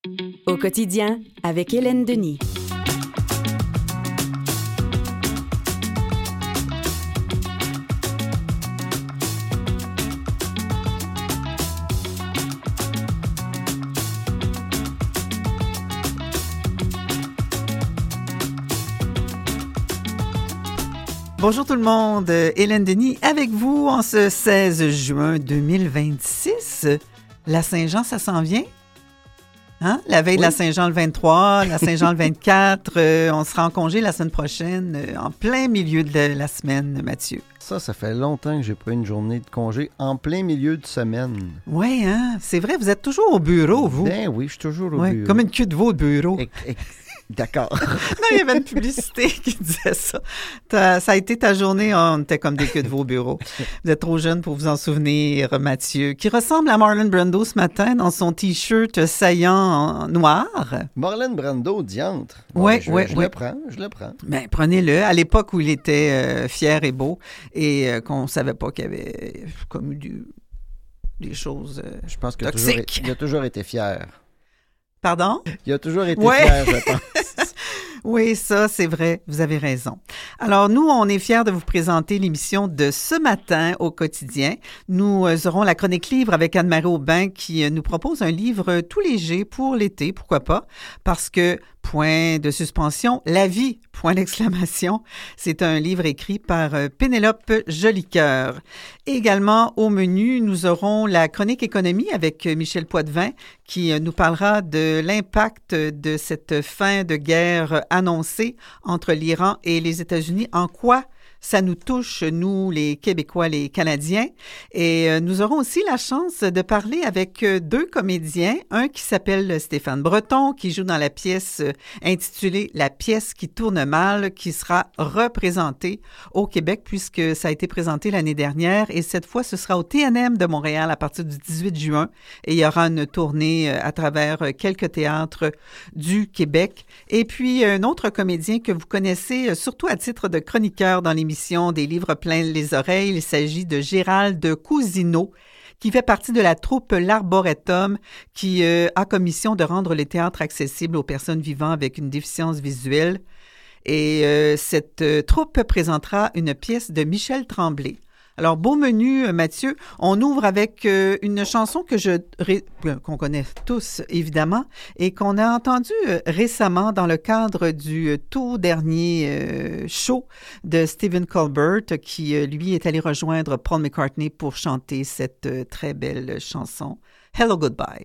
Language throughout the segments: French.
Au quotidien, avec Hélène Denis. Bonjour tout le monde, Hélène Denis avec vous en ce 16 juin 2026. La Saint-Jean, ça s'en vient? Hein? La veille de la Saint-Jean le 23, la Saint-Jean le 24, on sera en congé la semaine prochaine, en plein milieu de la semaine, Mathieu. Ça fait longtemps que j'ai pas une journée de congé en plein milieu de semaine. Oui, hein? C'est vrai, vous êtes toujours au bureau, vous? Ben oui, je suis toujours au bureau. Comme une queue de veau au bureau. D'accord. Non, il y avait une publicité qui disait ça. Ça a été ta journée, on était comme des queues de veau au bureau. Vous êtes trop jeune pour vous en souvenir, Mathieu, qui ressemble à Marlon Brando ce matin dans son T-shirt saillant en noir. Marlon Brando, diantre. Oui. Je le prends. Ben, prenez-le. À l'époque où il était fier et beau et qu'on ne savait pas qu'il avait commis des choses je pense qu'il a toujours été fier. Pardon? Il a toujours été fier, je pense. Oui, ça, c'est vrai. Vous avez raison. Alors, nous, on est fiers de vous présenter l'émission de ce matin au quotidien. Nous aurons la chronique livre avec Anne-Marie Aubin qui nous propose un livre tout léger pour l'été, pourquoi pas, parce que, point de suspension, la vie, point d'exclamation. C'est un livre écrit par Pénélope Jolicoeur. Également, au menu, nous aurons la chronique économie avec Michel Poitvin qui nous parlera de l'impact de cette fin de guerre annoncée entre l'Iran et les États-Unis. En quoi ça nous touche, nous, les Québécois, les Canadiens. Et nous aurons aussi la chance de parler avec deux comédiens. Un qui s'appelle Stéphane Breton, qui joue dans la pièce intitulée « La pièce qui tourne mal », qui sera représentée au Québec puisque ça a été présenté l'année dernière. Et cette fois, ce sera au TNM de Montréal à partir du 18 juin. Et il y aura une tournée à travers quelques théâtres du Québec. Et puis, un autre comédien que vous connaissez, surtout à titre de chroniqueur dans l'émission des livres plein les oreilles. Il s'agit de Gérald Cousineau, qui fait partie de la troupe L'Arboretum, qui a commission de rendre les théâtres accessibles aux personnes vivant avec une déficience visuelle. Et cette troupe présentera une pièce de Michel Tremblay. Alors, beau menu, Mathieu. On ouvre avec une chanson qu'on connaît tous, évidemment, et qu'on a entendue récemment dans le cadre du tout dernier show de Stephen Colbert, qui, lui, est allé rejoindre Paul McCartney pour chanter cette très belle chanson. Hello, Goodbye.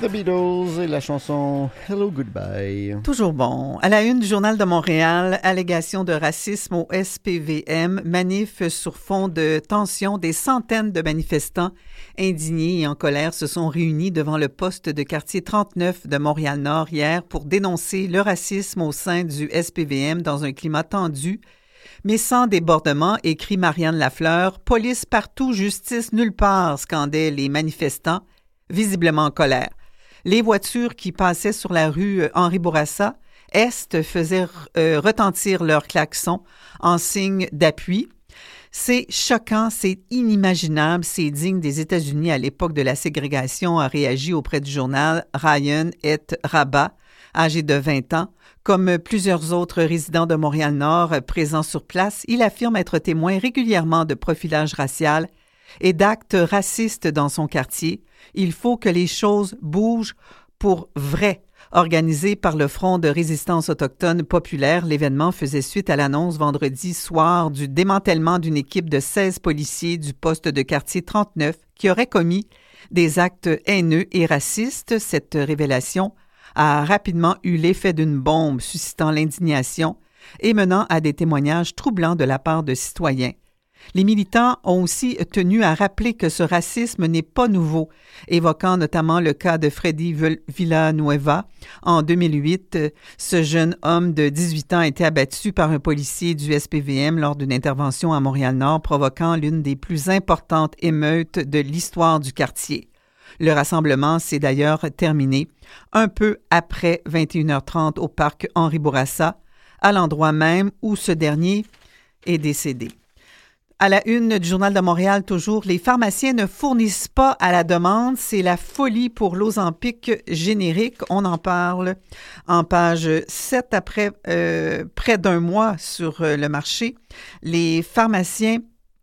The Beatles et la chanson Hello Goodbye. Toujours bon. À la une du Journal de Montréal, allégation de racisme au SPVM, manif sur fond de tension, des centaines de manifestants indignés et en colère se sont réunis devant le poste de quartier 39 de Montréal-Nord hier pour dénoncer le racisme au sein du SPVM dans un climat tendu, mais sans débordement, écrit Marianne Lafleur. Police partout, justice nulle part, scandaient les manifestants, visiblement en colère. Les voitures qui passaient sur la rue Henri Bourassa Est faisaient retentir leurs klaxons en signe d'appui. C'est choquant, c'est inimaginable, c'est digne des États-Unis à l'époque de la ségrégation, a réagi auprès du journal Ryan et Rabat, âgé de 20 ans. Comme plusieurs autres résidents de Montréal-Nord présents sur place, il affirme être témoin régulièrement de profilage racial et d'actes racistes dans son quartier. Il faut que les choses bougent pour vrai. Organisé par le Front de résistance autochtone populaire, l'événement faisait suite à l'annonce vendredi soir du démantèlement d'une équipe de 16 policiers du poste de quartier 39 qui auraient commis des actes haineux et racistes. Cette révélation a rapidement eu l'effet d'une bombe, suscitant l'indignation et menant à des témoignages troublants de la part de citoyens. Les militants ont aussi tenu à rappeler que ce racisme n'est pas nouveau, évoquant notamment le cas de Freddy Villanueva. En 2008, ce jeune homme de 18 ans a été abattu par un policier du SPVM lors d'une intervention à Montréal-Nord, provoquant l'une des plus importantes émeutes de l'histoire du quartier. Le rassemblement s'est d'ailleurs terminé un peu après 21h30 au parc Henri Bourassa, à l'endroit même où ce dernier est décédé. À la une du Journal de Montréal, toujours, les pharmaciens ne fournissent pas à la demande. C'est la folie pour l'Ozempic générique. On en parle en page 7 après près d'un mois sur le marché. Les pharmacies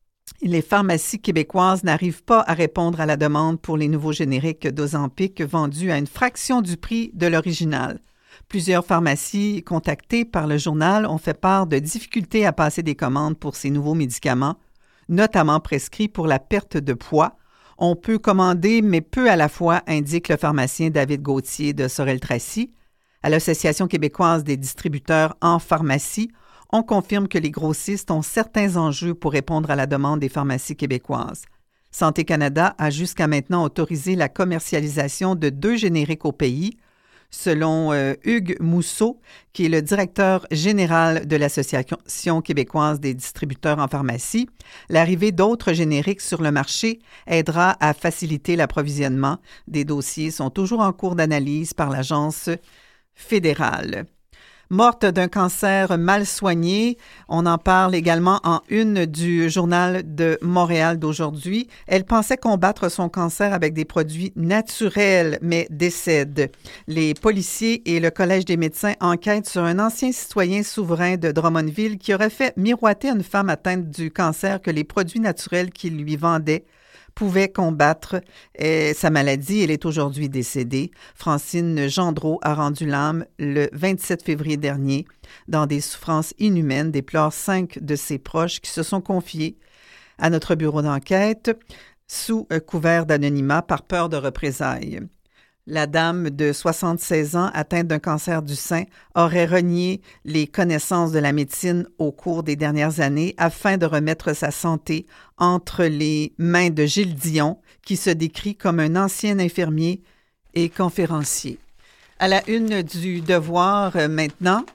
québécoises n'arrivent pas à répondre à la demande pour les nouveaux génériques d'Ozempic vendus à une fraction du prix de l'original. Plusieurs pharmacies contactées par le journal ont fait part de difficultés à passer des commandes pour ces nouveaux médicaments, notamment prescrits pour la perte de poids. On peut commander, mais peu à la fois, indique le pharmacien David Gauthier de Sorel-Tracy. À l'Association québécoise des distributeurs en pharmacie, on confirme que les grossistes ont certains enjeux pour répondre à la demande des pharmacies québécoises. Santé Canada a jusqu'à maintenant autorisé la commercialisation de 2 génériques au pays. Selon Hugues Mousseau, qui est le directeur général de l'Association québécoise des distributeurs en pharmacie, l'arrivée d'autres génériques sur le marché aidera à faciliter l'approvisionnement. Des dossiers sont toujours en cours d'analyse par l'agence fédérale. Morte d'un cancer mal soigné, on en parle également en une du Journal de Montréal d'aujourd'hui. Elle pensait combattre son cancer avec des produits naturels, mais décède. Les policiers et le Collège des médecins enquêtent sur un ancien citoyen souverain de Drummondville qui aurait fait miroiter à une femme atteinte du cancer que les produits naturels qu'il lui vendait pouvait combattre sa maladie. Elle est aujourd'hui décédée. Francine Gendreau a rendu l'âme le 27 février dernier dans des souffrances inhumaines, déplore 5 de ses proches qui se sont confiés à notre bureau d'enquête sous couvert d'anonymat par peur de représailles. La dame de 76 ans atteinte d'un cancer du sein aurait renié les connaissances de la médecine au cours des dernières années afin de remettre sa santé entre les mains de Gilles Dion, qui se décrit comme un ancien infirmier et conférencier. À la une du Devoir maintenant,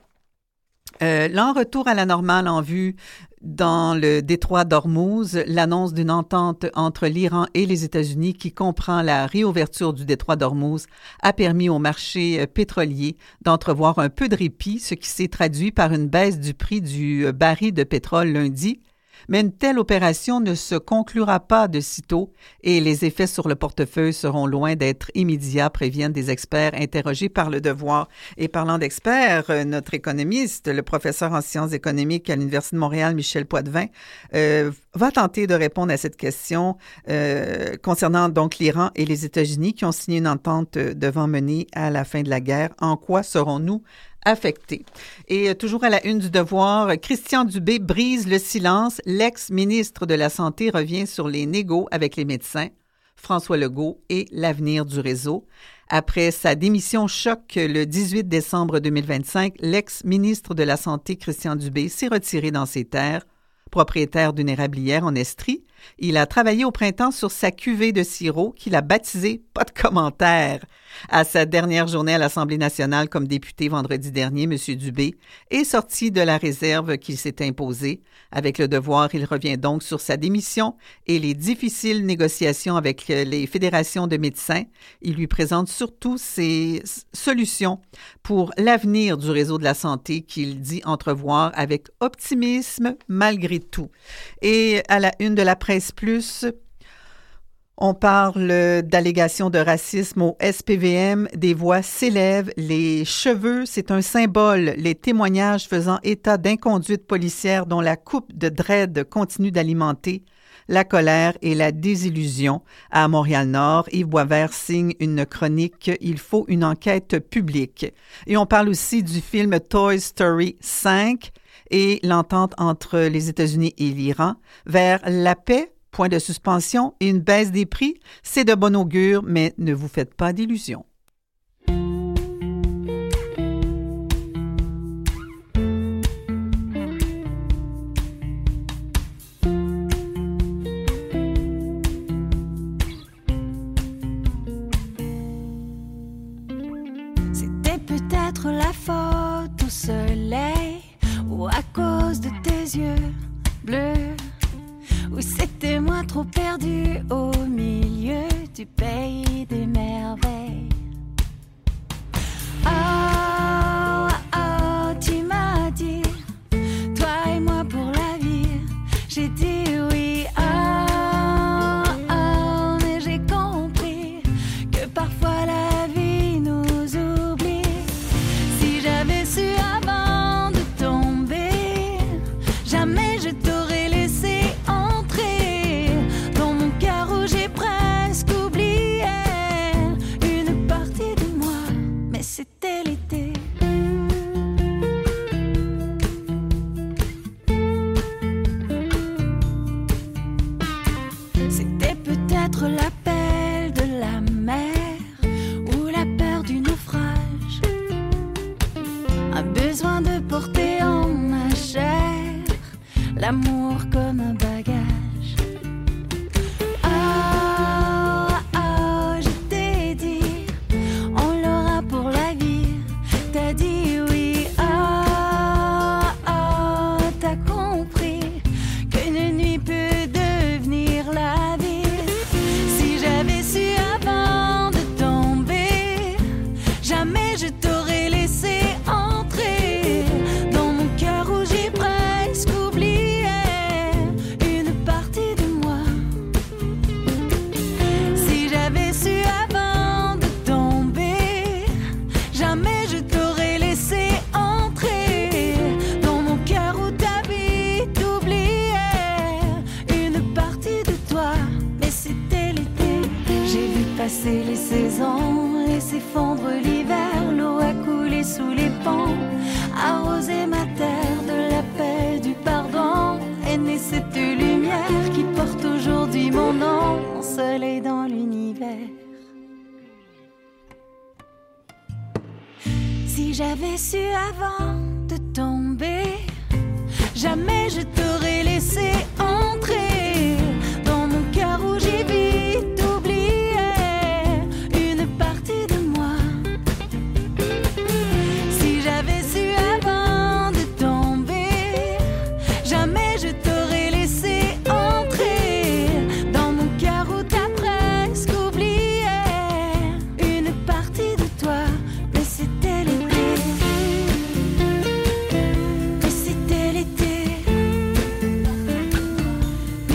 l'en-retour à la normale en vue dans le détroit d'Ormuz, l'annonce d'une entente entre l'Iran et les États-Unis qui comprend la réouverture du détroit d'Ormuz a permis au marché pétrolier d'entrevoir un peu de répit, ce qui s'est traduit par une baisse du prix du baril de pétrole lundi. Mais une telle opération ne se conclura pas de sitôt et les effets sur le portefeuille seront loin d'être immédiats, préviennent des experts interrogés par Le Devoir. Et parlant d'experts, notre économiste, le professeur en sciences économiques à l'Université de Montréal, Michel Poitvin, va tenter de répondre à cette question concernant donc l'Iran et les États-Unis qui ont signé une entente devant mener à la fin de la guerre. En quoi serons-nous affectés? Et toujours à la une du Devoir, Christian Dubé brise le silence. L'ex-ministre de la Santé revient sur les négos avec les médecins. François Legault et l'avenir du réseau. Après sa démission choc le 18 décembre 2025, l'ex-ministre de la Santé, Christian Dubé, s'est retiré dans ses terres. Propriétaire d'une érablière en Estrie, il a travaillé au printemps sur sa cuvée de sirop qu'il a baptisée « Pas de commentaire ». À sa dernière journée à l'Assemblée nationale comme député vendredi dernier, M. Dubé est sorti de la réserve qu'il s'est imposée. Avec le devoir, il revient donc sur sa démission et les difficiles négociations avec les fédérations de médecins. Il lui présente surtout ses solutions pour l'avenir du réseau de la santé qu'il dit entrevoir avec optimisme malgré tout. Et à la une de la Presse Plus, on parle d'allégations de racisme au SPVM, des voix s'élèvent, les cheveux, c'est un symbole, les témoignages faisant état d'inconduite policière dont la coupe de dread continue d'alimenter la colère et la désillusion. À Montréal-Nord, Yves Boisvert signe une chronique « Il faut une enquête publique ». Et on parle aussi du film Toy Story 5 et l'entente entre les États-Unis et l'Iran vers la paix. Point de suspension et une baisse des prix, c'est de bon augure, mais ne vous faites pas d'illusions. C'était peut-être la faute au soleil ou à cause de tes yeux bleus. Ou c'était moi trop perdu au milieu du pays des merveilles. Oh, oh, tu m'as dit, toi et moi pour la vie. J'ai dit oui, oh, oh, mais j'ai compris que parfois la vie nous oublie. Si j'avais su avant de tomber, jamais je t'aurais laissé c'était l'été. C'était peut-être l'appel de la mer ou la peur du naufrage. Un besoin de porter en ma chair l'amour comme un bagage. Passer les saisons, laisser fondre l'hiver, l'eau a coulé sous les ponts, arroser ma terre de la paix, du pardon, est née cette lumière qui porte aujourd'hui mon nom, soleil dans l'univers. Si j'avais su avant de tomber, jamais je t'aurais laissé entrer dans mon cœur où j'ai vite oublié une partie de moi. Si j'avais su avant de tomber, jamais je t'aurais laissé entrer dans mon cœur où t'as presque oublié une partie de toi. Mais c'était l'été, mais c'était l'été,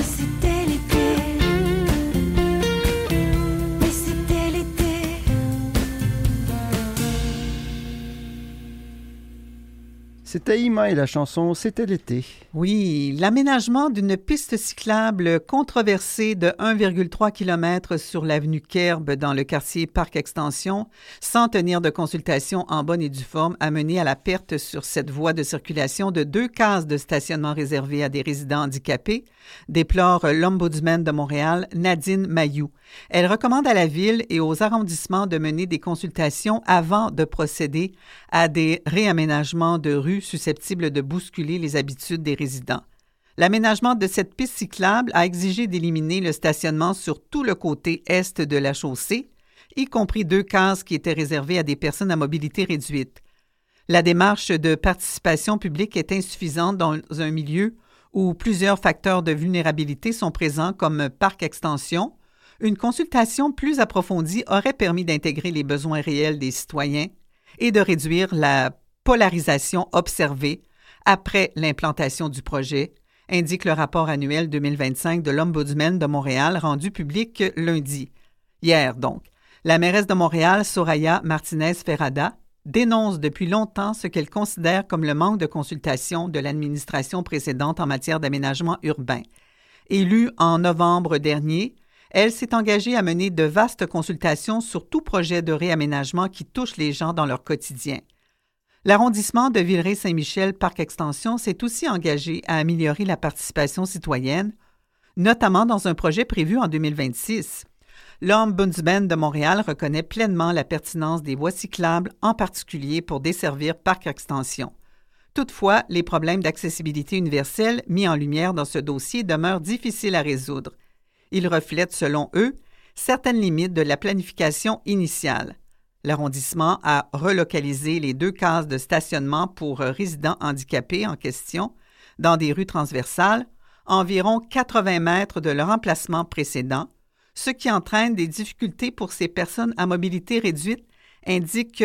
C'était Ima et la chanson « C'était l'été ». Oui, l'aménagement d'une piste cyclable controversée de 1,3 km sur l'avenue Kerb dans le quartier Parc Extension, sans tenir de consultation en bonne et due forme, a mené à la perte sur cette voie de circulation de 2 cases de stationnement réservées à des résidents handicapés, déplore l'Ombudsman de Montréal, Nadine Mayou. Elle recommande à la Ville et aux arrondissements de mener des consultations avant de procéder à des réaménagements de rues susceptibles de bousculer les habitudes des résidents. L'aménagement de cette piste cyclable a exigé d'éliminer le stationnement sur tout le côté est de la chaussée, y compris 2 cases qui étaient réservées à des personnes à mobilité réduite. La démarche de participation publique est insuffisante dans un milieu où plusieurs facteurs de vulnérabilité sont présents comme Parc Extension. Une consultation plus approfondie aurait permis d'intégrer les besoins réels des citoyens et de réduire la polarisation observée après l'implantation du projet, indique le rapport annuel 2025 de l'Ombudsman de Montréal rendu public lundi. Hier donc, la mairesse de Montréal, Soraya Martinez-Ferrada, dénonce depuis longtemps ce qu'elle considère comme le manque de consultation de l'administration précédente en matière d'aménagement urbain. Élue en novembre dernier, elle s'est engagée à mener de vastes consultations sur tout projet de réaménagement qui touche les gens dans leur quotidien. L'arrondissement de Villeray-Saint-Michel Parc Extension s'est aussi engagé à améliorer la participation citoyenne, notamment dans un projet prévu en 2026. L'Ombudsman de Montréal reconnaît pleinement la pertinence des voies cyclables, en particulier pour desservir Parc Extension. Toutefois, les problèmes d'accessibilité universelle mis en lumière dans ce dossier demeurent difficiles à résoudre. Ils reflètent, selon eux, certaines limites de la planification initiale. L'arrondissement a relocalisé les 2 cases de stationnement pour résidents handicapés en question dans des rues transversales, environ 80 mètres de leur emplacement précédent, ce qui entraîne des difficultés pour ces personnes à mobilité réduite, indique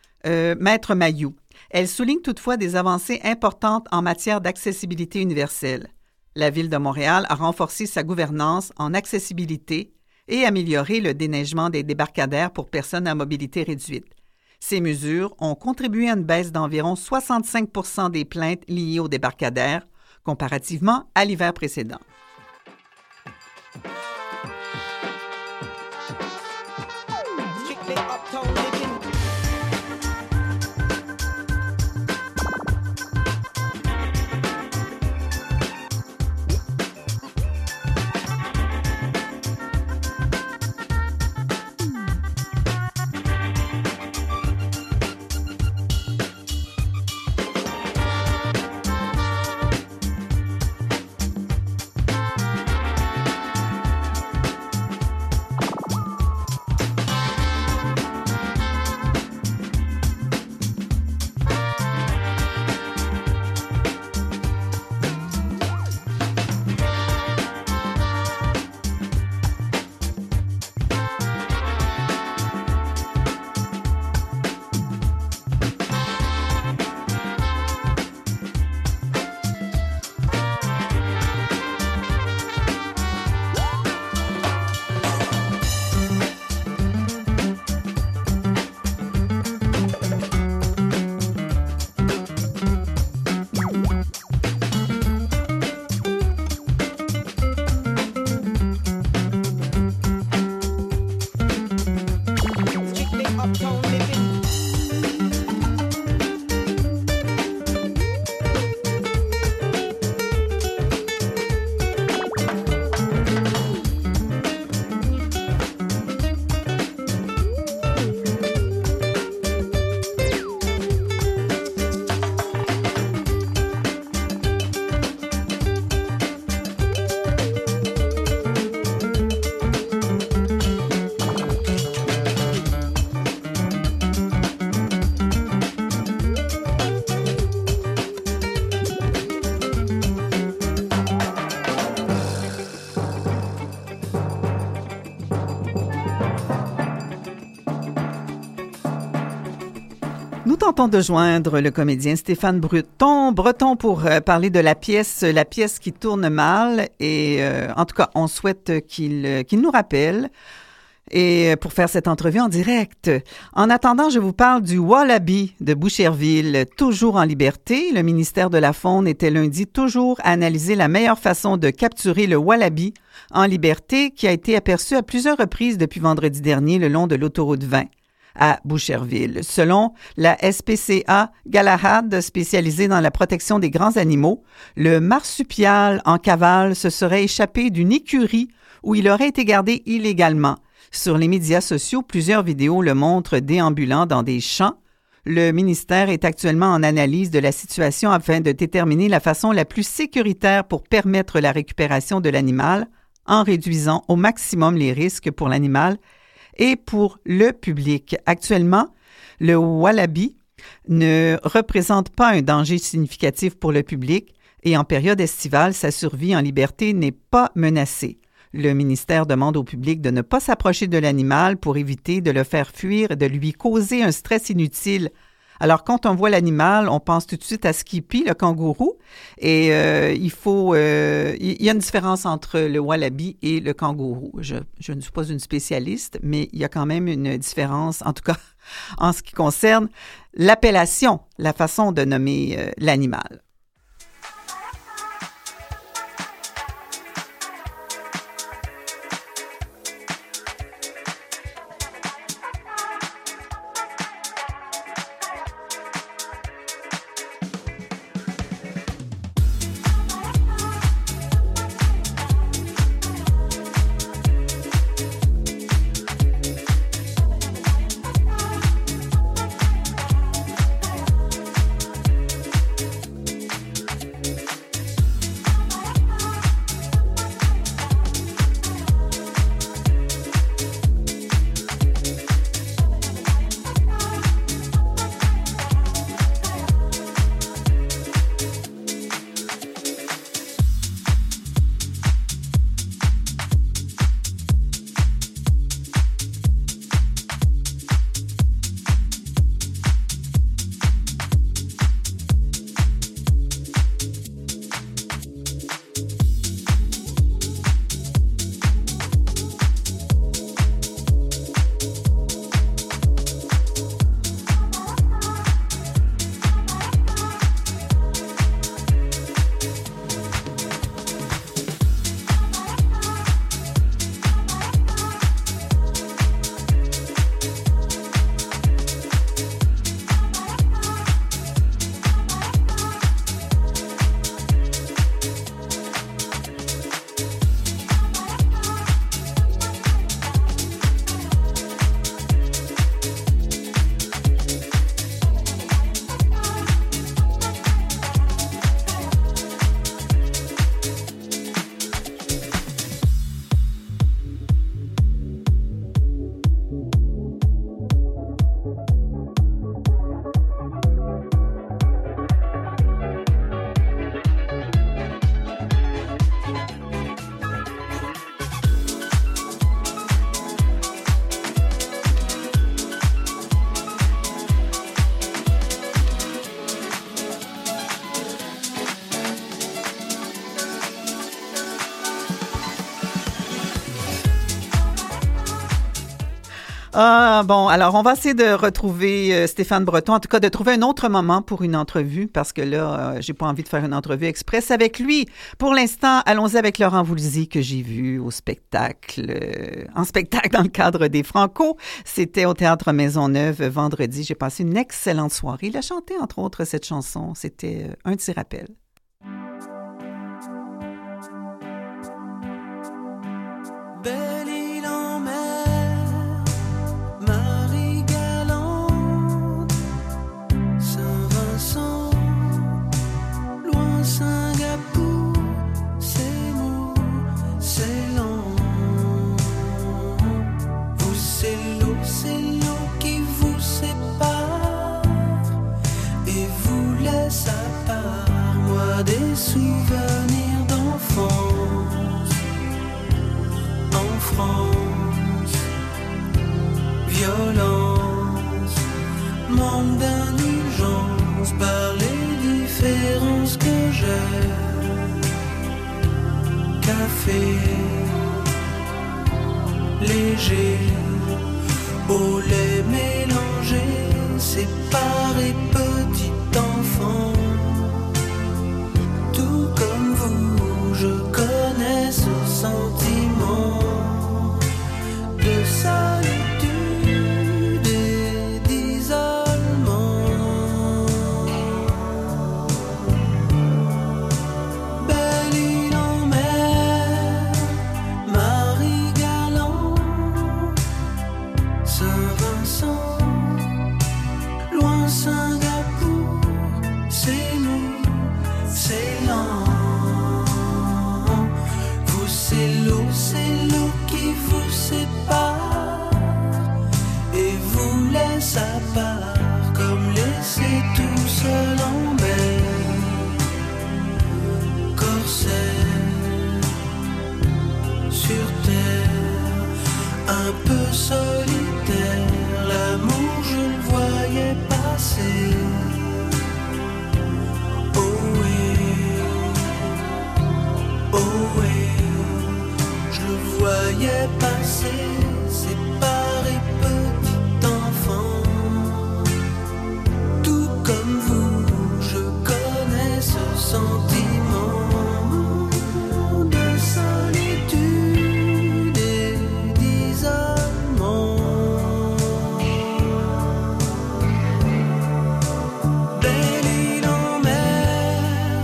Maître Mayou. Elle souligne toutefois des avancées importantes en matière d'accessibilité universelle. La Ville de Montréal a renforcé sa gouvernance en accessibilité et amélioré le déneigement des débarcadères pour personnes à mobilité réduite. Ces mesures ont contribué à une baisse d'environ 65 % des plaintes liées aux débarcadères, comparativement à l'hiver précédent. Nous tentons de joindre le comédien Stéphane Breton pour parler de la pièce qui tourne mal. Et en tout cas, on souhaite qu'il nous rappelle. et pour faire cette entrevue en direct. En attendant, je vous parle du wallaby de Boucherville, toujours en liberté. Le ministère de la Faune était lundi toujours à analyser la meilleure façon de capturer le wallaby en liberté qui a été aperçu à plusieurs reprises depuis vendredi dernier le long de l'autoroute 20 à Boucherville. Selon la SPCA Galahad, spécialisée dans la protection des grands animaux, le marsupial en cavale se serait échappé d'une écurie où il aurait été gardé illégalement. Sur les médias sociaux, plusieurs vidéos le montrent déambulant dans des champs. Le ministère est actuellement en analyse de la situation afin de déterminer la façon la plus sécuritaire pour permettre la récupération de l'animal en réduisant au maximum les risques pour l'animal et pour le public. Actuellement, le wallaby ne représente pas un danger significatif pour le public et en période estivale, sa survie en liberté n'est pas menacée. Le ministère demande au public de ne pas s'approcher de l'animal pour éviter de le faire fuir et de lui causer un stress inutile. Alors, quand on voit l'animal, on pense tout de suite à Skippy, le kangourou, et il y a une différence entre le wallaby et le kangourou. Je ne suis pas une spécialiste, mais il y a quand même une différence, en tout cas en ce qui concerne l'appellation, la façon de nommer l'animal. Ah, bon, alors on va essayer de retrouver Stéphane Breton, en tout cas de trouver un autre moment pour une entrevue, parce que là, j'ai pas envie de faire une entrevue express avec lui. Pour l'instant, allons-y avec Laurent Voulzy, que j'ai vu au spectacle, en spectacle dans le cadre des Franco. C'était au Théâtre Maisonneuve vendredi. J'ai passé une excellente soirée. Il a chanté, entre autres, cette chanson. C'était un de ses rappels. Des souvenirs d'enfance en France, violence, manque d'indulgence par les différences que j'ai, café, léger, au lait mélangé, séparé petit enfant. Tout comme vous, je connais ce sentiment de solitude et d'isolement. Belle île en mer, Marie-Galante, Saint-Vincent, loin Singapour, c'est nous, c'est lent. Vous, c'est l'eau qui vous sépare et vous laisse à part, comme laissé tout seul en mer. Corsaire sur terre, un peu solitaire, l'amour je le voyais passer. Oh oui, je le voyais passer, séparé petit enfant. Tout comme vous, je connais ce sentiment de solitude et d'isolement. Belle île en mer,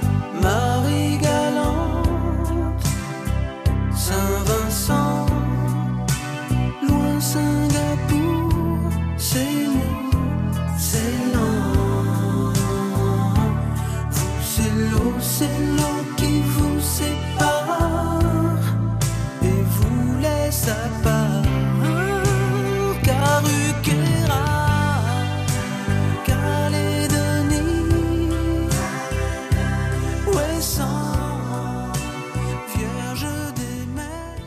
Marie-Galante, Saint-Vincent, loin Singapour, c'est nous, c'est lent. Vous, c'est l'eau qui vous sépare et vous laisse à part. Caruquera, Calédonie, Ouessant, Vierge des mers.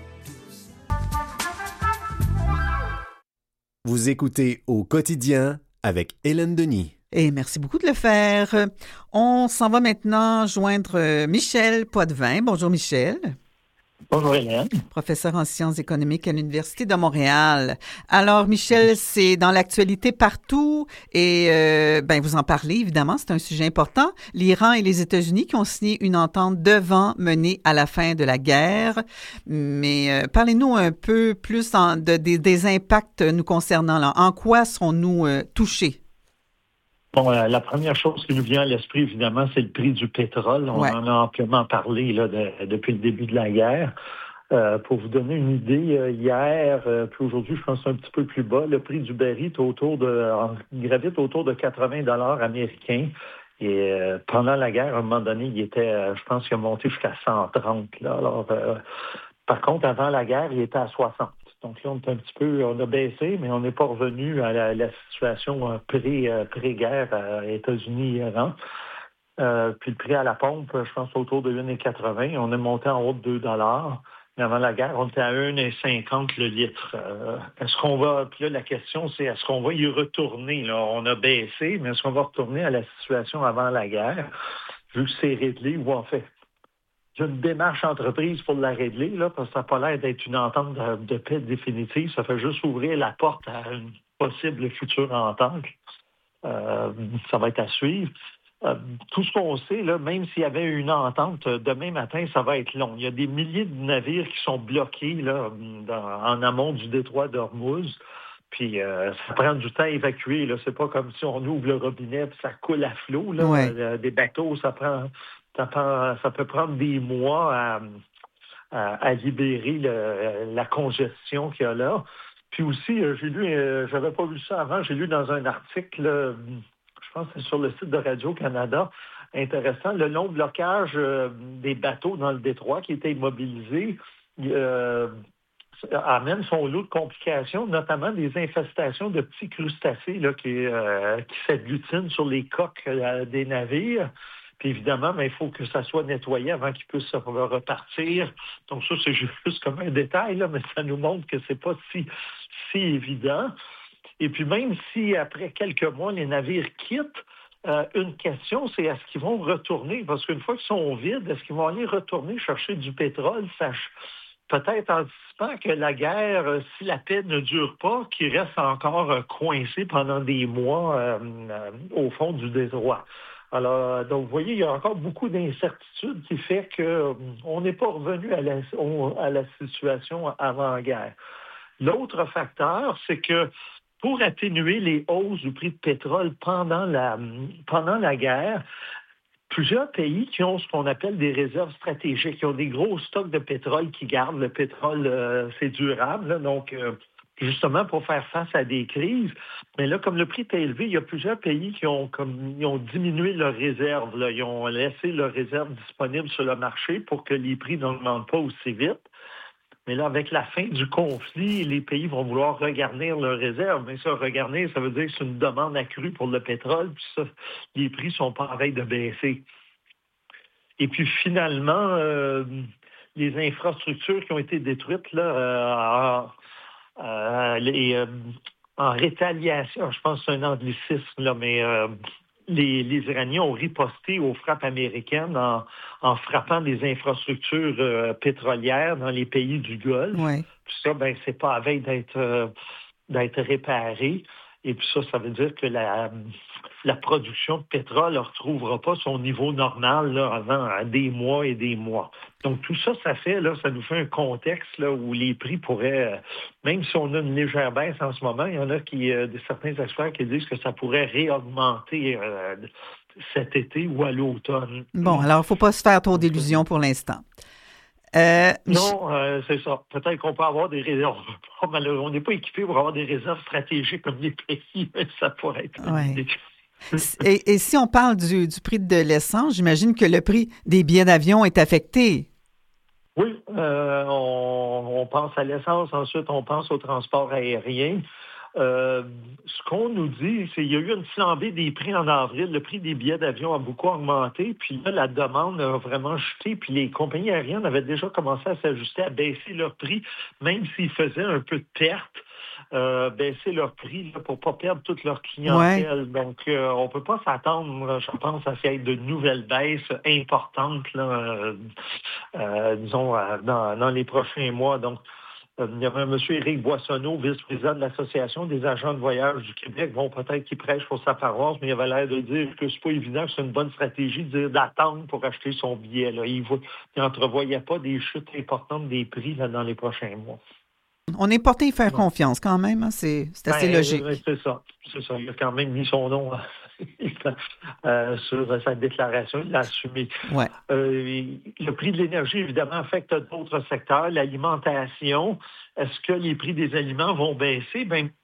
Vous écoutez Au quotidien avec Hélène Denis. Et merci beaucoup de le faire. On s'en va maintenant joindre Michel Poitvin. Bonjour Michel, Bonjour Hélène. professeur en sciences économiques à l'Université de Montréal. Alors Michel, c'est dans l'actualité partout et vous en parlez évidemment, c'est un sujet important. L'Iran et les États-Unis qui ont signé une entente devant mener à la fin de la guerre. Mais parlez-nous un peu plus des impacts nous concernant là. En quoi serons-nous touchés? Bon, la première chose qui nous vient à l'esprit, évidemment, c'est le prix du pétrole. On en a amplement parlé là, depuis le début de la guerre. Pour vous donner une idée, hier, puis aujourd'hui, je pense un petit peu plus bas, le prix du baril gravite autour de 80 $ américains. Et pendant la guerre, à un moment donné, il était, je pense qu'il a monté jusqu'à 130. Là. Alors, par contre, avant la guerre, il était à 60. Donc là, on a baissé, mais on n'est pas revenu à la situation pré-guerre États-Unis-Iran. Puis le prix à la pompe, je pense autour de 1,80. On est monté en haut de 2 $. Mais avant la guerre, on était à 1,50 le litre. Est-ce qu'on va... Puis là, la question, c'est est-ce qu'on va y retourner? Là? On a baissé, mais est-ce qu'on va retourner à la situation avant la guerre? Vu que c'est réglé, ou en fait... Il y a une démarche entreprise pour la régler, là, parce que ça n'a pas l'air d'être une entente de paix définitive. Ça fait juste ouvrir la porte à une possible future entente. Ça va être à suivre. Tout ce qu'on sait, là, même s'il y avait une entente, demain matin, ça va être long. Il y a des milliers de navires qui sont bloqués là, en amont du détroit d'Ormuz. Puis ça prend du temps à évacuer. Là. C'est pas comme si on ouvre le robinet et ça coule à flot. Là. Ouais. Des bateaux, ça peut prendre des mois à libérer la congestion qu'il y a là. Puis aussi, j'ai lu, j'avais pas vu ça avant, j'ai lu dans un article, je pense que c'est sur le site de Radio-Canada, intéressant, le long blocage des bateaux dans le détroit qui étaient immobilisés amène son lot de complications, notamment des infestations de petits crustacés là, qui s'agglutinent sur les coques des navires. Puis évidemment, il faut que ça soit nettoyé avant qu'ils puissent repartir. Donc ça, c'est juste comme un détail, là, mais ça nous montre que c'est pas si évident. Et puis même si après quelques mois, les navires quittent, une question, c'est est-ce qu'ils vont retourner? Parce qu'une fois qu'ils sont vides, est-ce qu'ils vont aller retourner chercher du pétrole? peut-être anticipant que la guerre, si la paix ne dure pas, qu'il reste encore coincé pendant des mois au fond du détroit. Alors, donc, vous voyez, il y a encore beaucoup d'incertitudes qui fait qu'on n'est pas revenu à la situation avant-guerre. L'autre facteur, c'est que pour atténuer les hausses du prix de pétrole pendant la guerre, plusieurs pays qui ont ce qu'on appelle des réserves stratégiques, qui ont des gros stocks de pétrole qui gardent. Le pétrole, c'est durable, là, donc justement pour faire face à des crises. Mais là, comme le prix est élevé, il y a plusieurs pays qui ont diminué leurs réserves. Là. Ils ont laissé leurs réserves disponibles sur le marché pour que les prix n'augmentent pas aussi vite. Mais là, avec la fin du conflit, les pays vont vouloir regarnir leurs réserves. Mais ça, regarder, ça veut dire que c'est une demande accrue pour le pétrole, puis ça, les prix sont pas en veille de baisser. Et puis finalement, les infrastructures qui ont été détruites là, en rétaliation, je pense que c'est un anglicisme, là, mais les Iraniens ont riposté aux frappes américaines en frappant des infrastructures pétrolières dans les pays du Golfe. Ouais. Puis ça, c'est pas à veille d'être réparé. Et puis ça veut dire que la production de pétrole ne retrouvera pas son niveau normal là, avant des mois et des mois. Donc tout ça, ça nous fait un contexte là, où les prix pourraient, même si on a une légère baisse en ce moment, il y en a certains experts qui disent que ça pourrait réaugmenter cet été ou à l'automne. Bon, alors il ne faut pas se faire trop d'illusions pour l'instant. Non, c'est ça. Peut-être qu'on peut avoir des réserves. On n'est pas équipé pour avoir des réserves stratégiques comme les pays, mais ça pourrait être une idée. Et si on parle du prix de l'essence, j'imagine que le prix des billets d'avion est affecté. Oui, on pense à l'essence, ensuite on pense au transport aérien. Ce qu'on nous dit, c'est qu'il y a eu une flambée des prix en avril. Le prix des billets d'avion a beaucoup augmenté. Puis là, la demande a vraiment chuté. Puis les compagnies aériennes avaient déjà commencé à s'ajuster, à baisser leur prix, même s'ils faisaient un peu de perte. Baisser leur prix là, pour ne pas perdre toute leur clientèle. Ouais. Donc, on ne peut pas s'attendre, je pense, à ce qu'il y ait de nouvelles baisses importantes, là, disons, dans les prochains mois. Donc, il y avait M. Éric Boissonneau, vice-président de l'Association des agents de voyage du Québec. Bon, peut-être qu'il prêche pour sa paroisse, mais il avait l'air de dire que c'est pas évident, que c'est une bonne stratégie de dire d'attendre pour acheter son billet. Là. Il n'entrevoyait pas des chutes importantes des prix là, dans les prochains mois. On est porté à y faire confiance quand même, hein? C'est assez logique. C'est ça. Il a quand même mis son nom sur sa déclaration, il l'a assumé. Ouais. Le prix de l'énergie, évidemment, affecte d'autres secteurs. L'alimentation, est-ce que les prix des aliments vont baisser?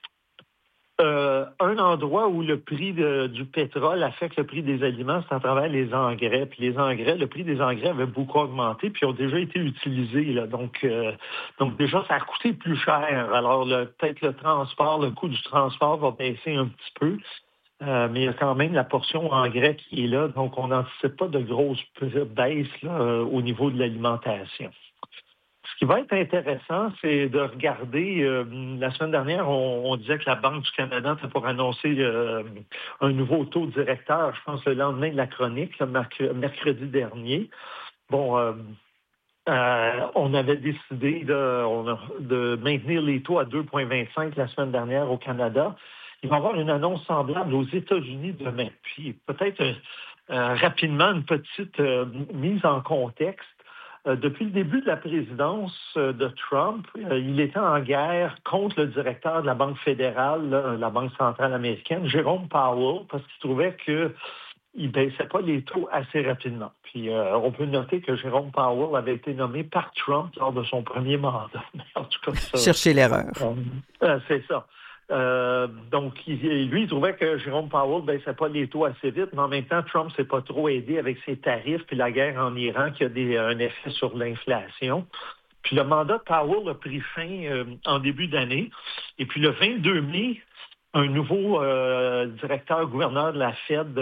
Un endroit où le prix du pétrole affecte le prix des aliments, c'est à travers les engrais. Puis les engrais, le prix des engrais avait beaucoup augmenté, puis ont déjà été utilisés. Là. Donc déjà, ça a coûté plus cher. Alors, peut-être le coût du transport va baisser un petit peu. Mais il y a quand même la portion engrais qui est là. Donc, on n'anticipe pas de grosses baisses là, au niveau de l'alimentation. Ce qui va être intéressant, c'est de regarder, la semaine dernière, on disait que la Banque du Canada était pour annoncer un nouveau taux directeur, je pense le lendemain de la chronique, mercredi dernier. Bon, on avait décidé de maintenir les taux à 2,25 la semaine dernière au Canada. Il va y avoir une annonce semblable aux États-Unis demain. Puis peut-être rapidement une petite mise en contexte. Depuis le début de la présidence de Trump, il était en guerre contre le directeur de la Banque fédérale, la Banque centrale américaine, Jérôme Powell, parce qu'il trouvait qu'il ne baissait pas les taux assez rapidement. Puis on peut noter que Jérôme Powell avait été nommé par Trump lors de son premier mandat. En tout cas, chercher l'erreur. C'est ça. Donc, lui, il trouvait que Jérôme Powell ne baissait pas les taux assez vite, mais en même temps, Trump ne s'est pas trop aidé avec ses tarifs puis la guerre en Iran qui a un effet sur l'inflation. Puis le mandat de Powell a pris fin en début d'année. Et puis le 22 mai, un nouveau directeur-gouverneur de la Fed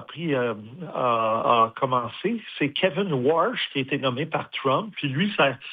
a commencé. C'est Kevin Warsh qui a été nommé par Trump. Puis lui,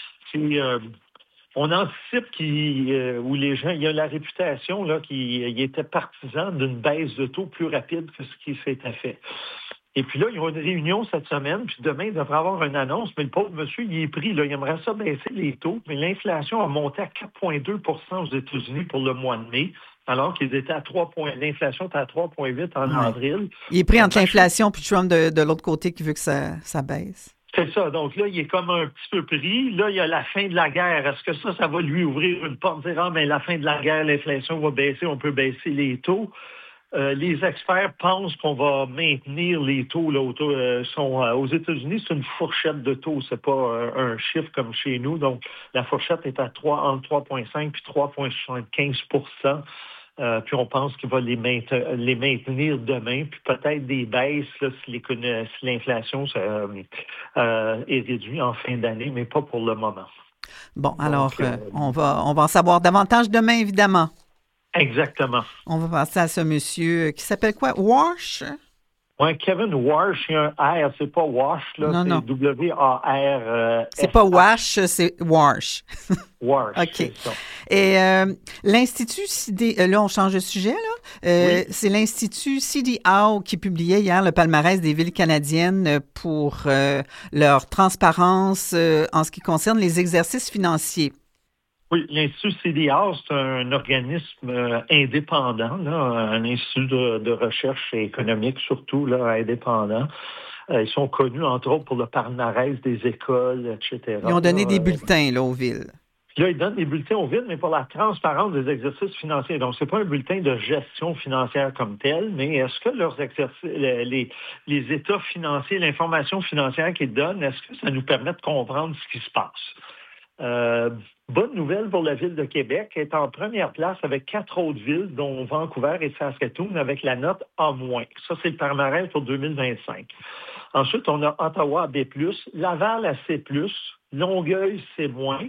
on anticipe où les gens, il y a la réputation là qu'il était partisan d'une baisse de taux plus rapide que ce qui s'était fait. Et puis là, ils ont une réunion cette semaine, puis demain, il devrait avoir une annonce, mais le pauvre monsieur, il est pris. Là. Il aimerait ça baisser les taux, mais l'inflation a monté à 4,2 % aux États-Unis pour le mois de mai, alors qu'ils étaient à 3 points. L'inflation était à 3,8 en avril. Il est pris entre l'inflation puis Trump de l'autre côté qui veut que ça baisse. C'est ça. Donc là, il est comme un petit peu pris. Là, il y a la fin de la guerre. Est-ce que ça va lui ouvrir une porte? Dire, mais la fin de la guerre, l'inflation va baisser, on peut baisser les taux. Les experts pensent qu'on va maintenir les taux. Là, aux États-Unis, c'est une fourchette de taux. C'est pas un chiffre comme chez nous. Donc, la fourchette est à entre 3,5 puis 3,75 %. Puis on pense qu'il va les maintenir demain, puis peut-être des baisses là, si l'inflation est réduite en fin d'année, mais pas pour le moment. Bon, alors, on va en savoir davantage demain, évidemment. Exactement. On va passer à ce monsieur qui s'appelle quoi? Warsh? Oui, Kevin Warsh, il y a un R, c'est pas Wash, là, non. C'est W-A-R. C'est pas Wash, c'est Warsh. Warsh, OK. c'est ça. Et l'Institut CDAO, là, on change de sujet, là. Oui. C'est l'Institut CDAO qui publiait hier le palmarès des villes canadiennes pour leur transparence en ce qui concerne les exercices financiers. Oui, l'Institut CDAO, c'est un organisme indépendant, là, un institut de recherche économique surtout, là, indépendant. Ils sont connus, entre autres, pour le palmarès des écoles, etc. Ils ont donné des bulletins là, aux villes. Là, ils donnent des bulletins aux villes, mais pour la transparence des exercices financiers. Donc, c'est pas un bulletin de gestion financière comme tel, mais est-ce que leurs exercices, les états financiers, l'information financière qu'ils donnent, est-ce que ça nous permet de comprendre ce qui se passe? Bonne nouvelle pour la ville de Québec, qui est en première place avec 4 autres villes, dont Vancouver et Saskatoon, avec la note A-. Ça, c'est le palmarès pour 2025. Ensuite, on a Ottawa à B+, Laval à C+, Longueuil C-,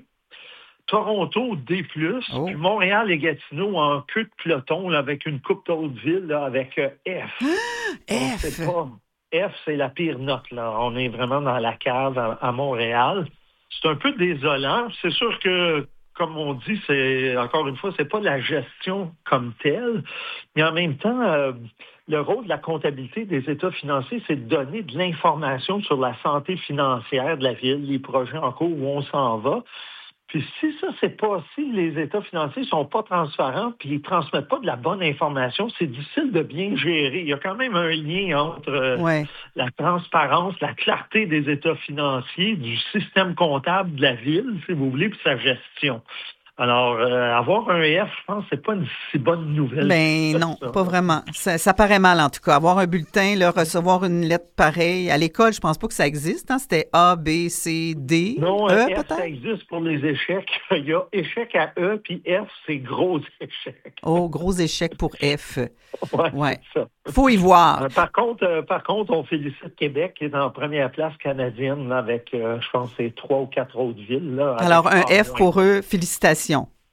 Toronto D+, puis Montréal et Gatineau en queue de peloton, là, avec une couple d'autres villes, là, avec F. F! F, c'est la pire note, là. On est vraiment dans la cave à Montréal. C'est un peu désolant. C'est sûr que, comme on dit, encore une fois, c'est pas la gestion comme telle, mais en même temps, le rôle de la comptabilité des états financiers, c'est de donner de l'information sur la santé financière de la ville, les projets en cours, où on s'en va. Puis si les états financiers sont pas transparents, puis ils transmettent pas de la bonne information, c'est difficile de bien gérer. Il y a quand même un lien entre la transparence, la clarté des états financiers, du système comptable de la ville, si vous voulez, puis sa gestion. Alors, avoir un F, je pense, c'est pas une si bonne nouvelle. Ben non, pas vraiment. Ça paraît mal, en tout cas. Avoir un bulletin, là, recevoir une lettre pareille. À l'école, je pense pas que ça existe. Hein? C'était A, B, C, D. Non, E, F, peut-être? ça existe pour les échecs. Il y a échec à E, puis F, c'est gros échec. Oh, gros échec pour F. Ouais. C'est ça. Faut y voir. Par contre, on félicite Québec qui est en première place canadienne là, avec, je pense, c'est 3 ou 4 autres villes. Là, alors, un F pour eux, félicitations.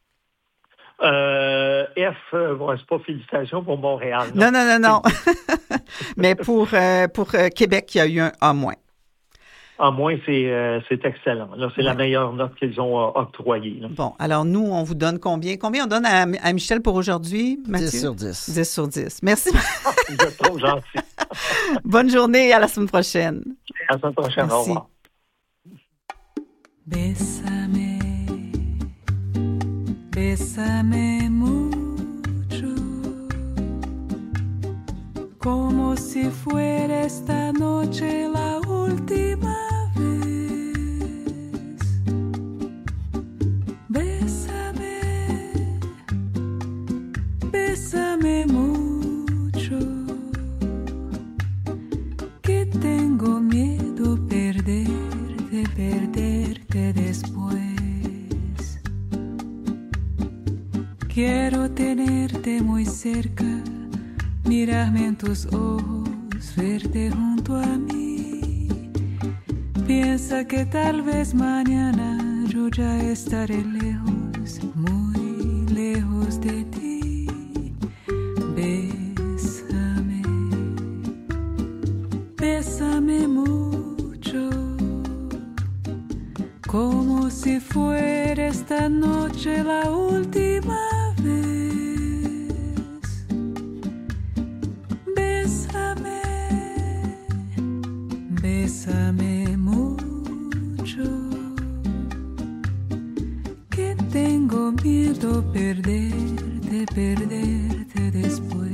F, c'est pas félicitations pour Montréal. Non. Mais pour Québec, il y a eu un A-. A-, c'est excellent. Là, c'est la meilleure note qu'ils ont octroyée. Là. Bon, alors nous, on vous donne combien? Combien on donne à Michel pour aujourd'hui, Mathieu? 10 sur 10. 10 sur 10. Merci. Vous êtes trop gentil. Bonne journée et à la semaine prochaine. À la semaine prochaine. Merci. Au revoir. Bésame mucho, como si fuera esta noche la última vez. Bésame mucho, que tengo miedo perderte después. Quiero tenerte muy cerca, mirarme en tus ojos, verte junto a mí. Piensa que tal vez mañana yo ya estaré lejos, muy lejos de ti. Bésame mucho, como si fuera esta noche la última vez. Bésame Bésame mucho, que tengo miedo perderte después.